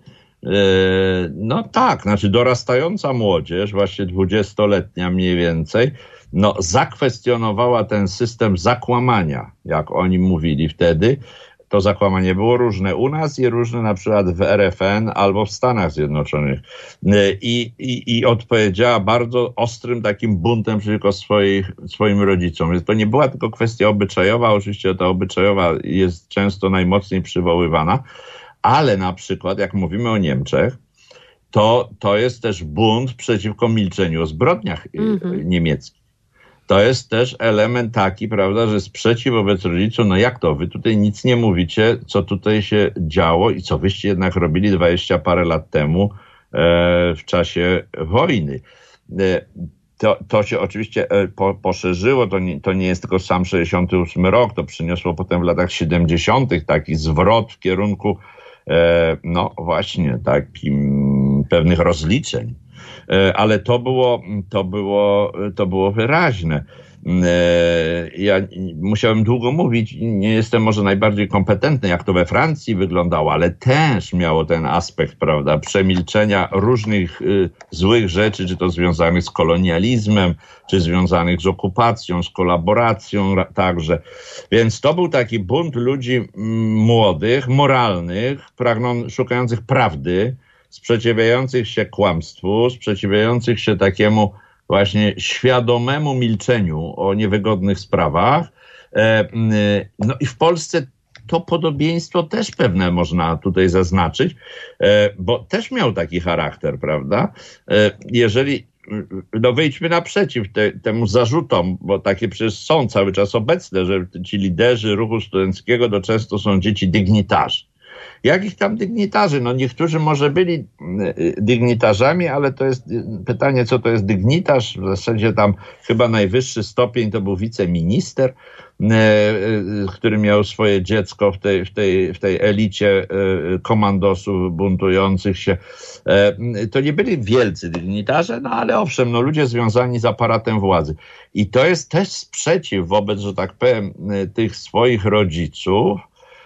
No tak, znaczy dorastająca młodzież, właśnie dwudziestoletnia mniej więcej, no zakwestionowała ten system zakłamania, jak oni mówili wtedy. To zakłamanie było różne u nas i różne na przykład w R F N albo w Stanach Zjednoczonych. I, i, i odpowiedziała bardzo ostrym takim buntem przeciwko swoich, swoim rodzicom. Więc to nie była tylko kwestia obyczajowa, oczywiście ta obyczajowa jest często najmocniej przywoływana, ale na przykład jak mówimy o Niemczech, to, to jest też bunt przeciwko milczeniu o zbrodniach mm-hmm. niemieckich. To jest też element taki, prawda, że sprzeciw wobec rodziców, no jak to, wy tutaj nic nie mówicie, co tutaj się działo i co wyście jednak robili dwadzieścia parę lat temu e, w czasie wojny. E, to, to się oczywiście e, po, poszerzyło, to nie, to nie jest tylko sam sześćdziesiąty ósmy rok, to przyniosło potem w latach siedemdziesiątych taki zwrot w kierunku, e, no właśnie, takim pewnych rozliczeń. Ale to było, to było, to było wyraźne. Ja musiałem długo mówić, nie jestem może najbardziej kompetentny, jak to we Francji wyglądało, ale też miało ten aspekt, prawda, przemilczenia różnych y, złych rzeczy, czy to związanych z kolonializmem, czy związanych z okupacją, z kolaboracją także. Więc to był taki bunt ludzi m, młodych, moralnych, pragną, szukających prawdy, sprzeciwiających się kłamstwu, sprzeciwiających się takiemu właśnie świadomemu milczeniu o niewygodnych sprawach. No i w Polsce to podobieństwo też pewne można tutaj zaznaczyć, bo też miał taki charakter, prawda? Jeżeli, no wyjdźmy naprzeciw te, temu zarzutom, bo takie przecież są cały czas obecne, że ci liderzy ruchu studenckiego to często są dzieci dygnitarzy. Jakich tam dygnitarzy? No niektórzy może byli dygnitarzami, ale to jest pytanie, co to jest dygnitarz. W zasadzie tam chyba najwyższy stopień to był wiceminister, który miał swoje dziecko w tej, w tej, w tej elicie komandosów buntujących się. To nie byli wielcy dygnitarze, no ale owszem, no ludzie związani z aparatem władzy. I to jest też sprzeciw wobec, że tak powiem, tych swoich rodziców,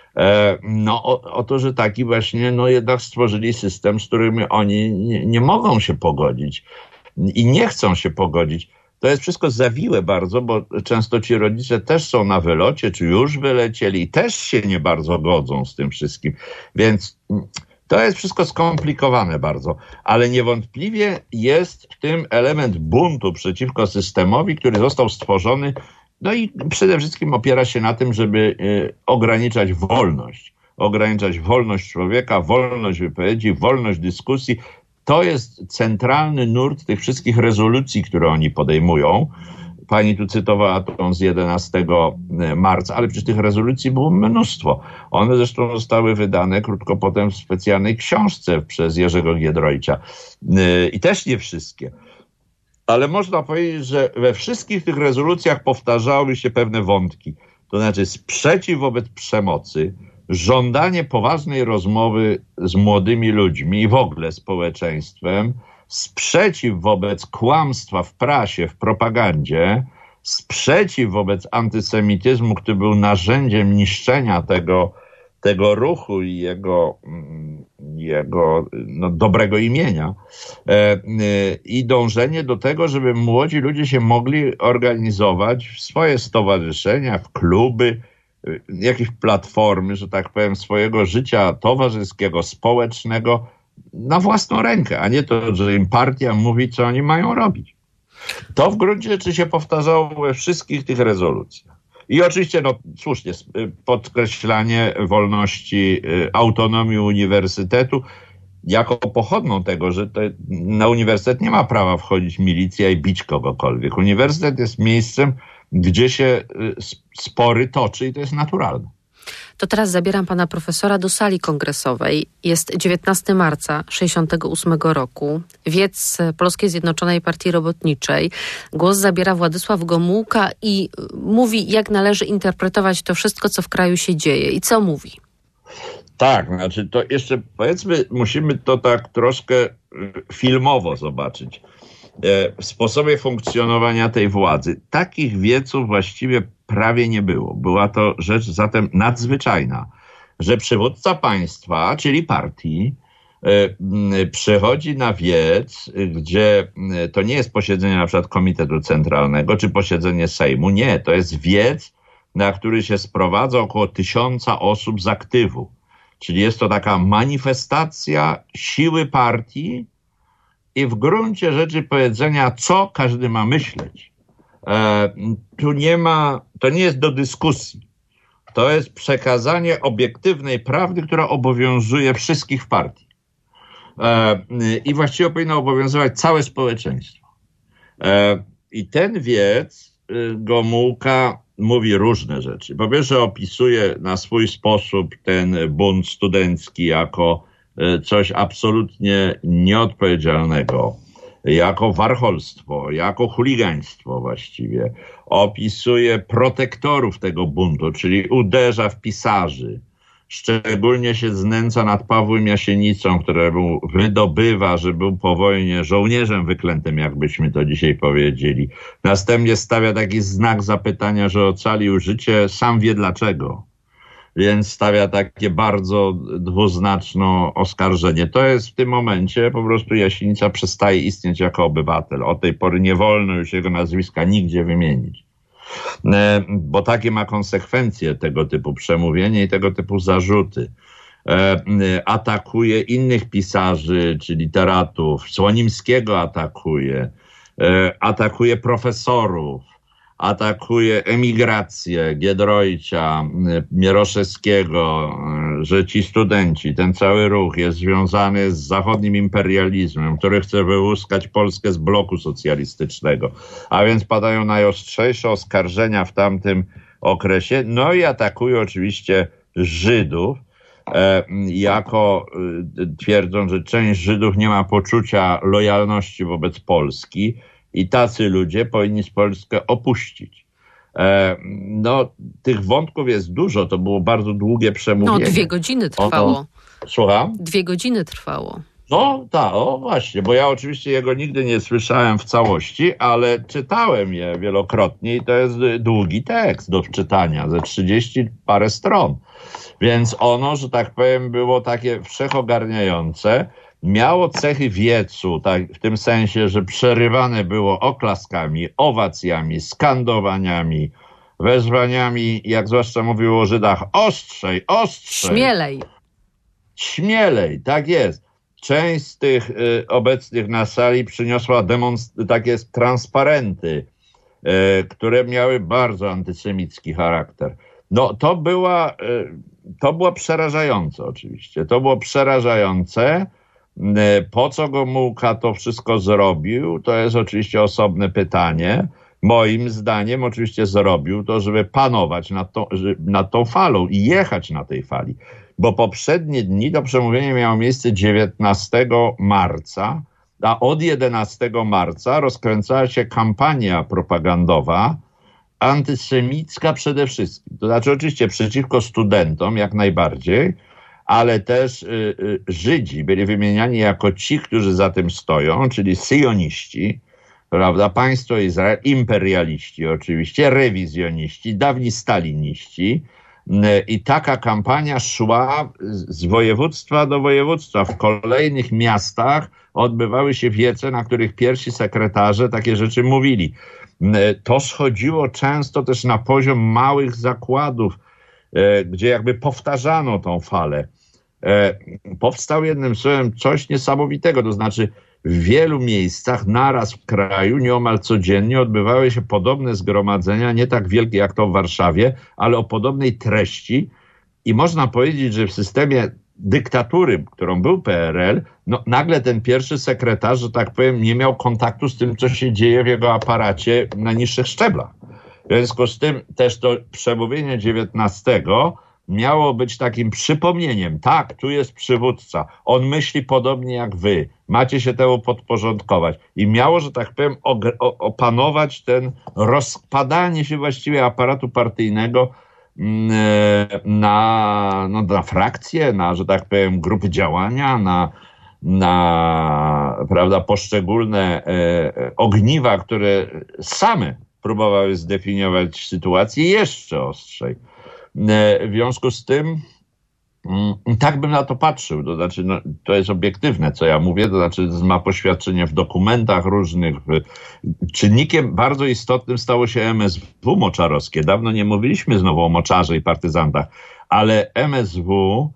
no o, o to, że taki właśnie, no jednak stworzyli system, z którym oni nie, nie mogą się pogodzić i nie chcą się pogodzić. To jest wszystko zawiłe bardzo, bo często ci rodzice też są na wylocie, czy już wylecieli i też się nie bardzo godzą z tym wszystkim. Więc to jest wszystko skomplikowane bardzo, ale niewątpliwie jest w tym element buntu przeciwko systemowi, który został stworzony. No i przede wszystkim opiera się na tym, żeby y, ograniczać wolność. Ograniczać wolność człowieka, wolność wypowiedzi, wolność dyskusji. To jest centralny nurt tych wszystkich rezolucji, które oni podejmują. Pani tu cytowała tą z jedenastego marca, ale przecież tych rezolucji było mnóstwo. One zresztą zostały wydane krótko potem w specjalnej książce przez Jerzego Giedroycia. Y, I też nie wszystkie. Ale można powiedzieć, że we wszystkich tych rezolucjach powtarzały się pewne wątki. To znaczy sprzeciw wobec przemocy, żądanie poważnej rozmowy z młodymi ludźmi i w ogóle społeczeństwem, sprzeciw wobec kłamstwa w prasie, w propagandzie, sprzeciw wobec antysemityzmu, który był narzędziem niszczenia tego, tego ruchu i jego, jego no, dobrego imienia e, i dążenie do tego, żeby młodzi ludzie się mogli organizować w swoje stowarzyszenia, w kluby, jakieś platformy, że tak powiem, swojego życia towarzyskiego, społecznego na własną rękę, a nie to, że im partia mówi, co oni mają robić. To w gruncie rzeczy się powtarzało we wszystkich tych rezolucjach. I oczywiście, no słusznie, podkreślanie wolności, autonomii uniwersytetu jako pochodną tego, że to na uniwersytet nie ma prawa wchodzić milicja i bić kogokolwiek. Uniwersytet jest miejscem, gdzie się spory toczy i to jest naturalne. To teraz zabieram pana profesora do sali kongresowej. Jest dziewiętnastego marca sześćdziesiątego ósmego roku. Wiec Polskiej Zjednoczonej Partii Robotniczej. Głos zabiera Władysław Gomułka i mówi, jak należy interpretować to wszystko, co w kraju się dzieje. I co mówi? Tak, znaczy to jeszcze powiedzmy, musimy to tak troszkę filmowo zobaczyć. W sposobie funkcjonowania tej władzy. Takich wieców właściwie prawie nie było. Była to rzecz zatem nadzwyczajna, że przywódca państwa, czyli partii, przychodzi na wiec, gdzie to nie jest posiedzenie na przykład Komitetu Centralnego, czy posiedzenie Sejmu. Nie, to jest wiec, na który się sprowadza około tysiąca osób z aktywu. Czyli jest to taka manifestacja siły partii, i w gruncie rzeczy powiedzenia, co każdy ma myśleć. E, tu nie ma, to nie jest do dyskusji. To jest przekazanie obiektywnej prawdy, która obowiązuje wszystkich w partii. E, I właściwie powinno obowiązywać całe społeczeństwo. E, I ten wiec Gomułka mówi różne rzeczy. Po pierwsze opisuje na swój sposób ten bunt studencki jako coś absolutnie nieodpowiedzialnego, jako warcholstwo, jako chuligaństwo właściwie. Opisuje protektorów tego buntu, czyli uderza w pisarzy. Szczególnie się znęca nad Pawłem Jasienicą, któremu wydobywa, że był po wojnie żołnierzem wyklętym, jakbyśmy to dzisiaj powiedzieli. Następnie stawia taki znak zapytania, że ocalił życie, sam wie dlaczego. Więc stawia takie bardzo dwuznaczne oskarżenie. To jest w tym momencie po prostu Jasienica przestaje istnieć jako obywatel. Od tej pory nie wolno już jego nazwiska nigdzie wymienić. Bo takie ma konsekwencje tego typu przemówienie i tego typu zarzuty. Atakuje innych pisarzy czy literatów. Słonimskiego atakuje. Atakuje profesorów. Atakuje emigrację Giedroycia, Mieroszewskiego, że ci studenci, ten cały ruch jest związany z zachodnim imperializmem, który chce wyłuskać Polskę z bloku socjalistycznego. A więc padają najostrzejsze oskarżenia w tamtym okresie. No i atakuje oczywiście Żydów, e, jako e, twierdzą, że część Żydów nie ma poczucia lojalności wobec Polski. I tacy ludzie powinni Polskę opuścić. E, no, tych wątków jest dużo, to było bardzo długie przemówienie. No, dwie godziny trwało. Ono, słucham? Dwie godziny trwało. No, tak, o właśnie, bo ja oczywiście jego nigdy nie słyszałem w całości, ale czytałem je wielokrotnie i to jest długi tekst do czytania, ze trzydzieści parę stron. Więc ono, że tak powiem, było takie wszechogarniające. Miało cechy wiecu, tak, w tym sensie, że przerywane było oklaskami, owacjami, skandowaniami, wezwaniami, jak zwłaszcza mówił o Żydach, ostrzej, ostrzej. Śmielej. Śmielej, tak jest. Część z tych y, obecnych na sali przyniosła demonst- takie transparenty, y, które miały bardzo antysemicki charakter. No to była, y, to było przerażające oczywiście. To było przerażające. Po co Gomułka to wszystko zrobił, to jest oczywiście osobne pytanie. Moim zdaniem oczywiście zrobił to, żeby panować nad tą, nad tą falą i jechać na tej fali. Bo poprzednie dni to przemówienie miało miejsce dziewiętnastego marca, a od jedenastego marca rozkręcała się kampania propagandowa, antysemicka przede wszystkim. To znaczy oczywiście przeciwko studentom jak najbardziej, ale też y, y, Żydzi byli wymieniani jako ci, którzy za tym stoją, czyli syjoniści, prawda, państwo Izrael, imperialiści oczywiście, rewizjoniści, dawni staliniści, I taka kampania szła z województwa do województwa. W kolejnych miastach odbywały się wiece, na których pierwsi sekretarze takie rzeczy mówili. To schodziło często też na poziom małych zakładów, gdzie jakby powtarzano tą falę. Powstał jednym słowem coś niesamowitego, to znaczy w wielu miejscach naraz w kraju nieomal codziennie odbywały się podobne zgromadzenia, nie tak wielkie jak to w Warszawie, ale o podobnej treści i można powiedzieć, że w systemie dyktatury, którą był P R L, no nagle ten pierwszy sekretarz, że tak powiem, nie miał kontaktu z tym, co się dzieje w jego aparacie na niższych szczeblach. W związku z tym też to przemówienie dziewiętnastego miało być takim przypomnieniem. Tak, tu jest przywódca. On myśli podobnie jak wy. Macie się temu podporządkować. I miało, że tak powiem, opanować ten rozpadanie się właściwie aparatu partyjnego na, no, na frakcje, na, że tak powiem, grupy działania, na, na prawda, poszczególne e, ogniwa, które same próbowały zdefiniować sytuację jeszcze ostrzej. W związku z tym tak bym na to patrzył, to znaczy no, to jest obiektywne, co ja mówię, to znaczy ma poświadczenie w dokumentach różnych. Czynnikiem bardzo istotnym stało się M S W moczarowskie. Dawno nie mówiliśmy znowu o moczarze i partyzantach, ale M S W,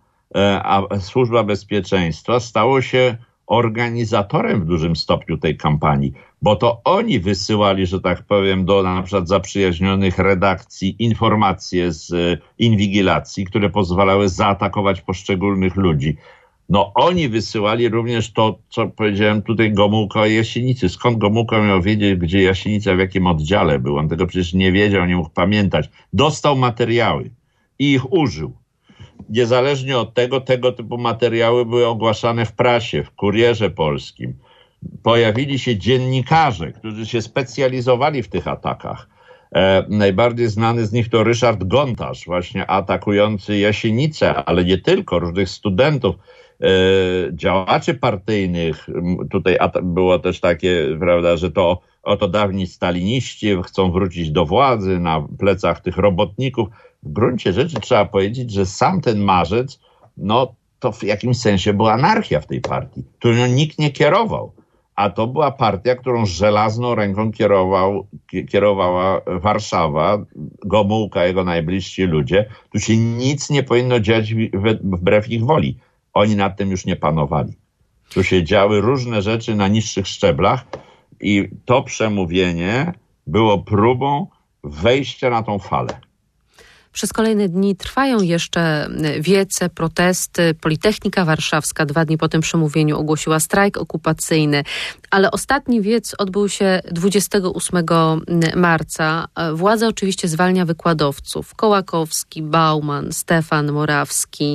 a Służba Bezpieczeństwa stało się organizatorem w dużym stopniu tej kampanii, bo to oni wysyłali, że tak powiem, do na przykład zaprzyjaźnionych redakcji informacje z inwigilacji, które pozwalały zaatakować poszczególnych ludzi. No oni wysyłali również to, co powiedziałem tutaj, Gomułka o Jasienicy. Skąd Gomułka miał wiedzieć, gdzie Jasienica, w jakim oddziale był? On tego przecież nie wiedział, nie mógł pamiętać. Dostał materiały i ich użył. Niezależnie od tego, tego typu materiały były ogłaszane w prasie, w Kurierze Polskim. Pojawili się dziennikarze, którzy się specjalizowali w tych atakach. E, najbardziej znany z nich to Ryszard Gontarz, właśnie atakujący Jasienicę, ale nie tylko, różnych studentów, e, działaczy partyjnych. Tutaj było też takie, prawda, że to oto dawni staliniści chcą wrócić do władzy na plecach tych robotników. W gruncie rzeczy trzeba powiedzieć, że sam ten marzec, no to w jakimś sensie była anarchia w tej partii, którą nikt nie kierował. A to była partia, którą żelazną ręką kierował, kierowała Warszawa, Gomułka, jego najbliżsi ludzie. Tu się nic nie powinno dziać wbrew ich woli. Oni nad tym już nie panowali. Tu się działy różne rzeczy na niższych szczeblach i to przemówienie było próbą wejścia na tą falę. Przez kolejne dni trwają jeszcze wiece, protesty. Politechnika Warszawska dwa dni po tym przemówieniu ogłosiła strajk okupacyjny, ale ostatni wiec odbył się dwudziestego ósmego marca. Władza oczywiście zwalnia wykładowców. Kołakowski, Bauman, Stefan Morawski.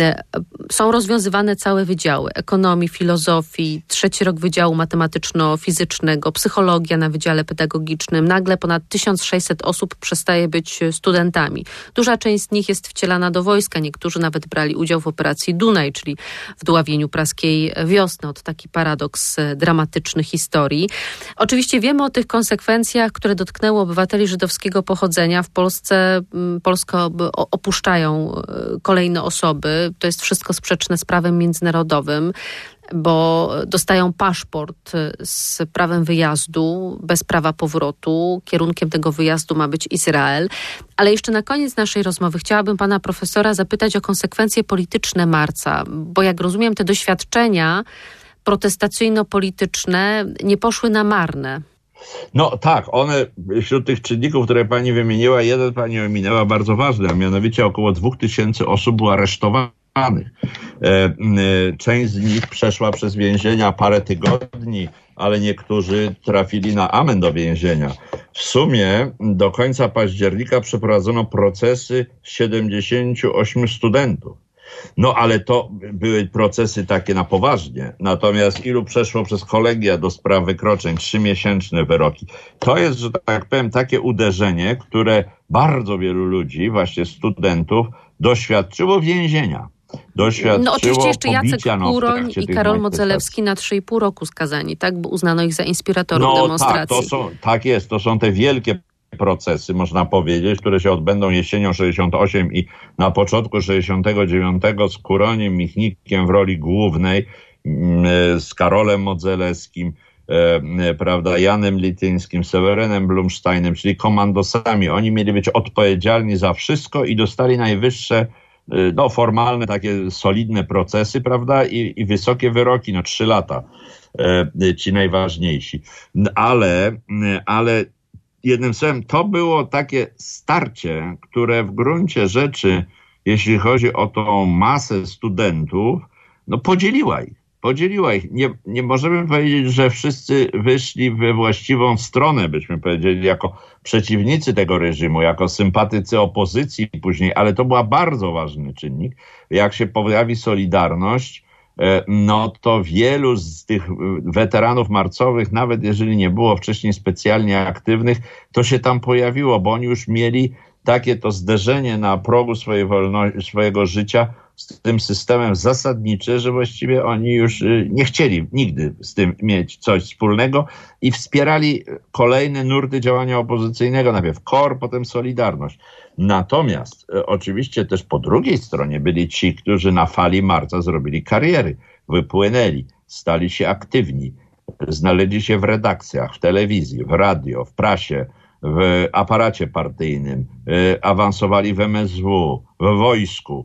Są rozwiązywane całe wydziały ekonomii, filozofii, trzeci rok Wydziału Matematyczno-Fizycznego, psychologia na Wydziale Pedagogicznym. Nagle ponad tysiąc sześćset osób przestaje być studentami. Duża część z nich jest wcielana do wojska. Niektórzy nawet brali udział w operacji Dunaj, czyli w dławieniu praskiej wiosny. Oto taki paradoks dramatyczny historii. Oczywiście wiemy o tych konsekwencjach, które dotknęły obywateli żydowskiego pochodzenia. W Polsce Polskę opuszczają kolejne osoby. To jest wszystko sprzeczne z prawem międzynarodowym, bo dostają paszport z prawem wyjazdu, bez prawa powrotu. Kierunkiem tego wyjazdu ma być Izrael. Ale jeszcze na koniec naszej rozmowy chciałabym pana profesora zapytać o konsekwencje polityczne marca, bo jak rozumiem, te doświadczenia protestacyjno-polityczne nie poszły na marne. No tak, one wśród tych czynników, które pani wymieniła, jeden pani ominęła bardzo ważny, a mianowicie około dwóch tysięcy osób było aresztowanych. Część z nich przeszła przez więzienia parę tygodni, ale niektórzy trafili na amen do więzienia. W sumie do końca października przeprowadzono procesy siedemdziesięciu ośmiu studentów. No ale to były procesy takie na poważnie. Natomiast ilu przeszło przez kolegia do spraw wykroczeń, trzymiesięczne wyroki. To jest, że tak powiem, takie uderzenie, które bardzo wielu ludzi, właśnie studentów, doświadczyło więzienia. Doświadczyło no oczywiście jeszcze Jacek Kuroń no, i Karol Modzelewski na trzy i pół roku skazani, tak? Bo uznano ich za inspiratorów no, demonstracji. Tak, to są, tak jest, to są te wielkie procesy, można powiedzieć, które się odbędą jesienią sześćdziesiąt osiem i na początku sześćdziesiątego dziewiątego z Kuroniem Michnikiem w roli głównej, z Karolem Modzelewskim, e, prawda, Janem Lityńskim, Sewerynem Blumsteinem, czyli komandosami. Oni mieli być odpowiedzialni za wszystko i dostali najwyższe, no formalne, takie solidne procesy, prawda, i, i wysokie wyroki, no trzy lata, e, ci najważniejsi. Ale, ale jednym słowem, to było takie starcie, które w gruncie rzeczy, jeśli chodzi o tą masę studentów, no podzieliła ich. Podzieliła ich. Nie, nie możemy powiedzieć, że wszyscy wyszli we właściwą stronę, byśmy powiedzieli, jako przeciwnicy tego reżimu, jako sympatycy opozycji później, ale to był bardzo ważny czynnik. Jak się pojawi Solidarność, no to wielu z tych weteranów marcowych, nawet jeżeli nie było wcześniej specjalnie aktywnych, to się tam pojawiło, bo oni już mieli takie to zderzenie na progu swojej wolności, swojego życia z tym systemem zasadnicze, że właściwie oni już nie chcieli nigdy z tym mieć coś wspólnego i wspierali kolejne nurty działania opozycyjnego, najpierw K O R, potem Solidarność. Natomiast e, oczywiście też po drugiej stronie byli ci, którzy na fali marca zrobili kariery, wypłynęli, stali się aktywni, znaleźli się w redakcjach, w telewizji, w radio, w prasie, w aparacie partyjnym, e, awansowali w M S W, w wojsku.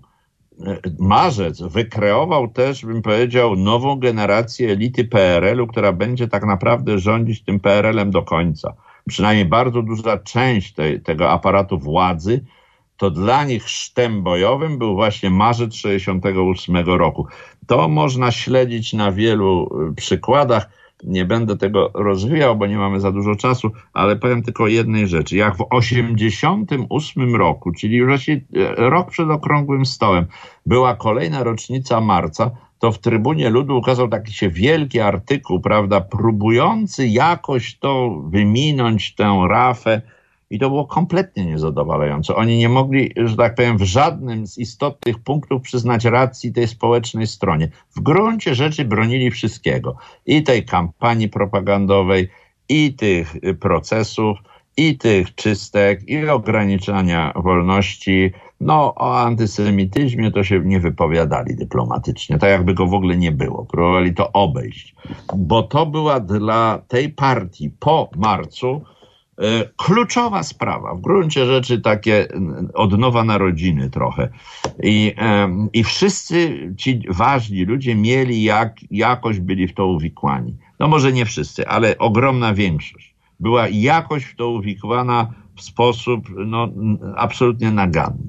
Marzec wykreował też, bym powiedział, nową generację elity P R L u, która będzie tak naprawdę rządzić tym P R L em do końca. Przynajmniej bardzo duża część tej, tego aparatu władzy, to dla nich sztem bojowym był właśnie marzec sześćdziesiątego ósmego roku. To można śledzić na wielu przykładach. Nie będę tego rozwijał, bo nie mamy za dużo czasu, ale powiem tylko o jednej rzeczy. Jak w osiemdziesiątym ósmym roku, czyli już właśnie rok przed Okrągłym Stołem, była kolejna rocznica marca, to w Trybunie Ludu ukazał taki się wielki artykuł, prawda, próbujący jakoś to wyminąć tę rafę. I to było kompletnie niezadowalające. Oni nie mogli, że tak powiem, w żadnym z istotnych punktów przyznać racji tej społecznej stronie. W gruncie rzeczy bronili wszystkiego. I tej kampanii propagandowej, i tych procesów, i tych czystek, i ograniczania wolności. No, o antysemityzmie to się nie wypowiadali dyplomatycznie. Tak jakby go w ogóle nie było. Próbowali to obejść. Bo to była dla tej partii po marcu kluczowa sprawa, w gruncie rzeczy takie od nowa narodziny trochę. I, i wszyscy ci ważni ludzie mieli jak, jakoś byli w to uwikłani. No może nie wszyscy, ale ogromna większość była jakoś w to uwikłana w sposób no, absolutnie naganny.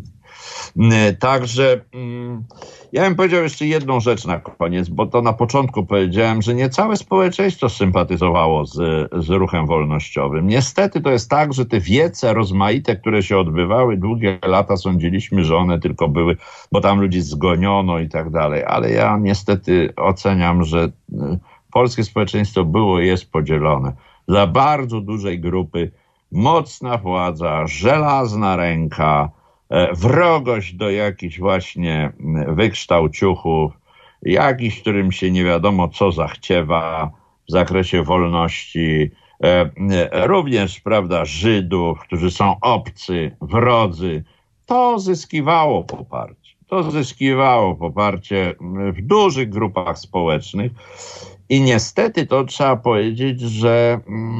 Także ja bym powiedział jeszcze jedną rzecz na koniec, bo to na początku powiedziałem, że nie całe społeczeństwo sympatyzowało z, z ruchem wolnościowym. Niestety to jest tak, że te wiece rozmaite, które się odbywały długie lata, sądziliśmy, że one tylko były, bo tam ludzi zgoniono i tak dalej, ale ja niestety oceniam, że polskie społeczeństwo było i jest podzielone. Dla bardzo dużej grupy mocna władza, żelazna ręka, wrogość do jakichś właśnie wykształciuchów, jakiś, którym się nie wiadomo co zachciewa w zakresie wolności, również, prawda, Żydów, którzy są obcy, wrodzy, to zyskiwało poparcie. To zyskiwało poparcie w dużych grupach społecznych. I niestety to trzeba powiedzieć, że,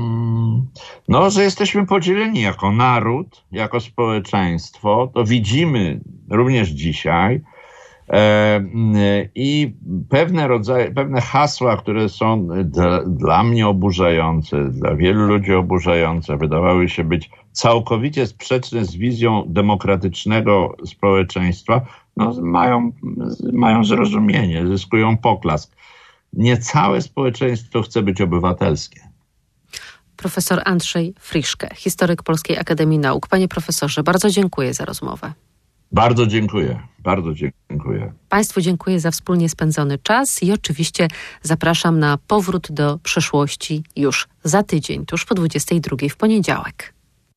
no, że jesteśmy podzieleni jako naród, jako społeczeństwo. To widzimy również dzisiaj. E, I pewne rodzaje, pewne hasła, które są dla, dla mnie oburzające, dla wielu ludzi oburzające, wydawały się być całkowicie sprzeczne z wizją demokratycznego społeczeństwa, no, mają, mają zrozumienie, zyskują poklask. Nie całe społeczeństwo chce być obywatelskie. Profesor Andrzej Friszke, historyk Polskiej Akademii Nauk. Panie profesorze, bardzo dziękuję za rozmowę. Bardzo dziękuję, bardzo dziękuję. Państwu dziękuję za wspólnie spędzony czas i oczywiście zapraszam na powrót do przeszłości już za tydzień, tuż po dwudziestej drugiej w poniedziałek.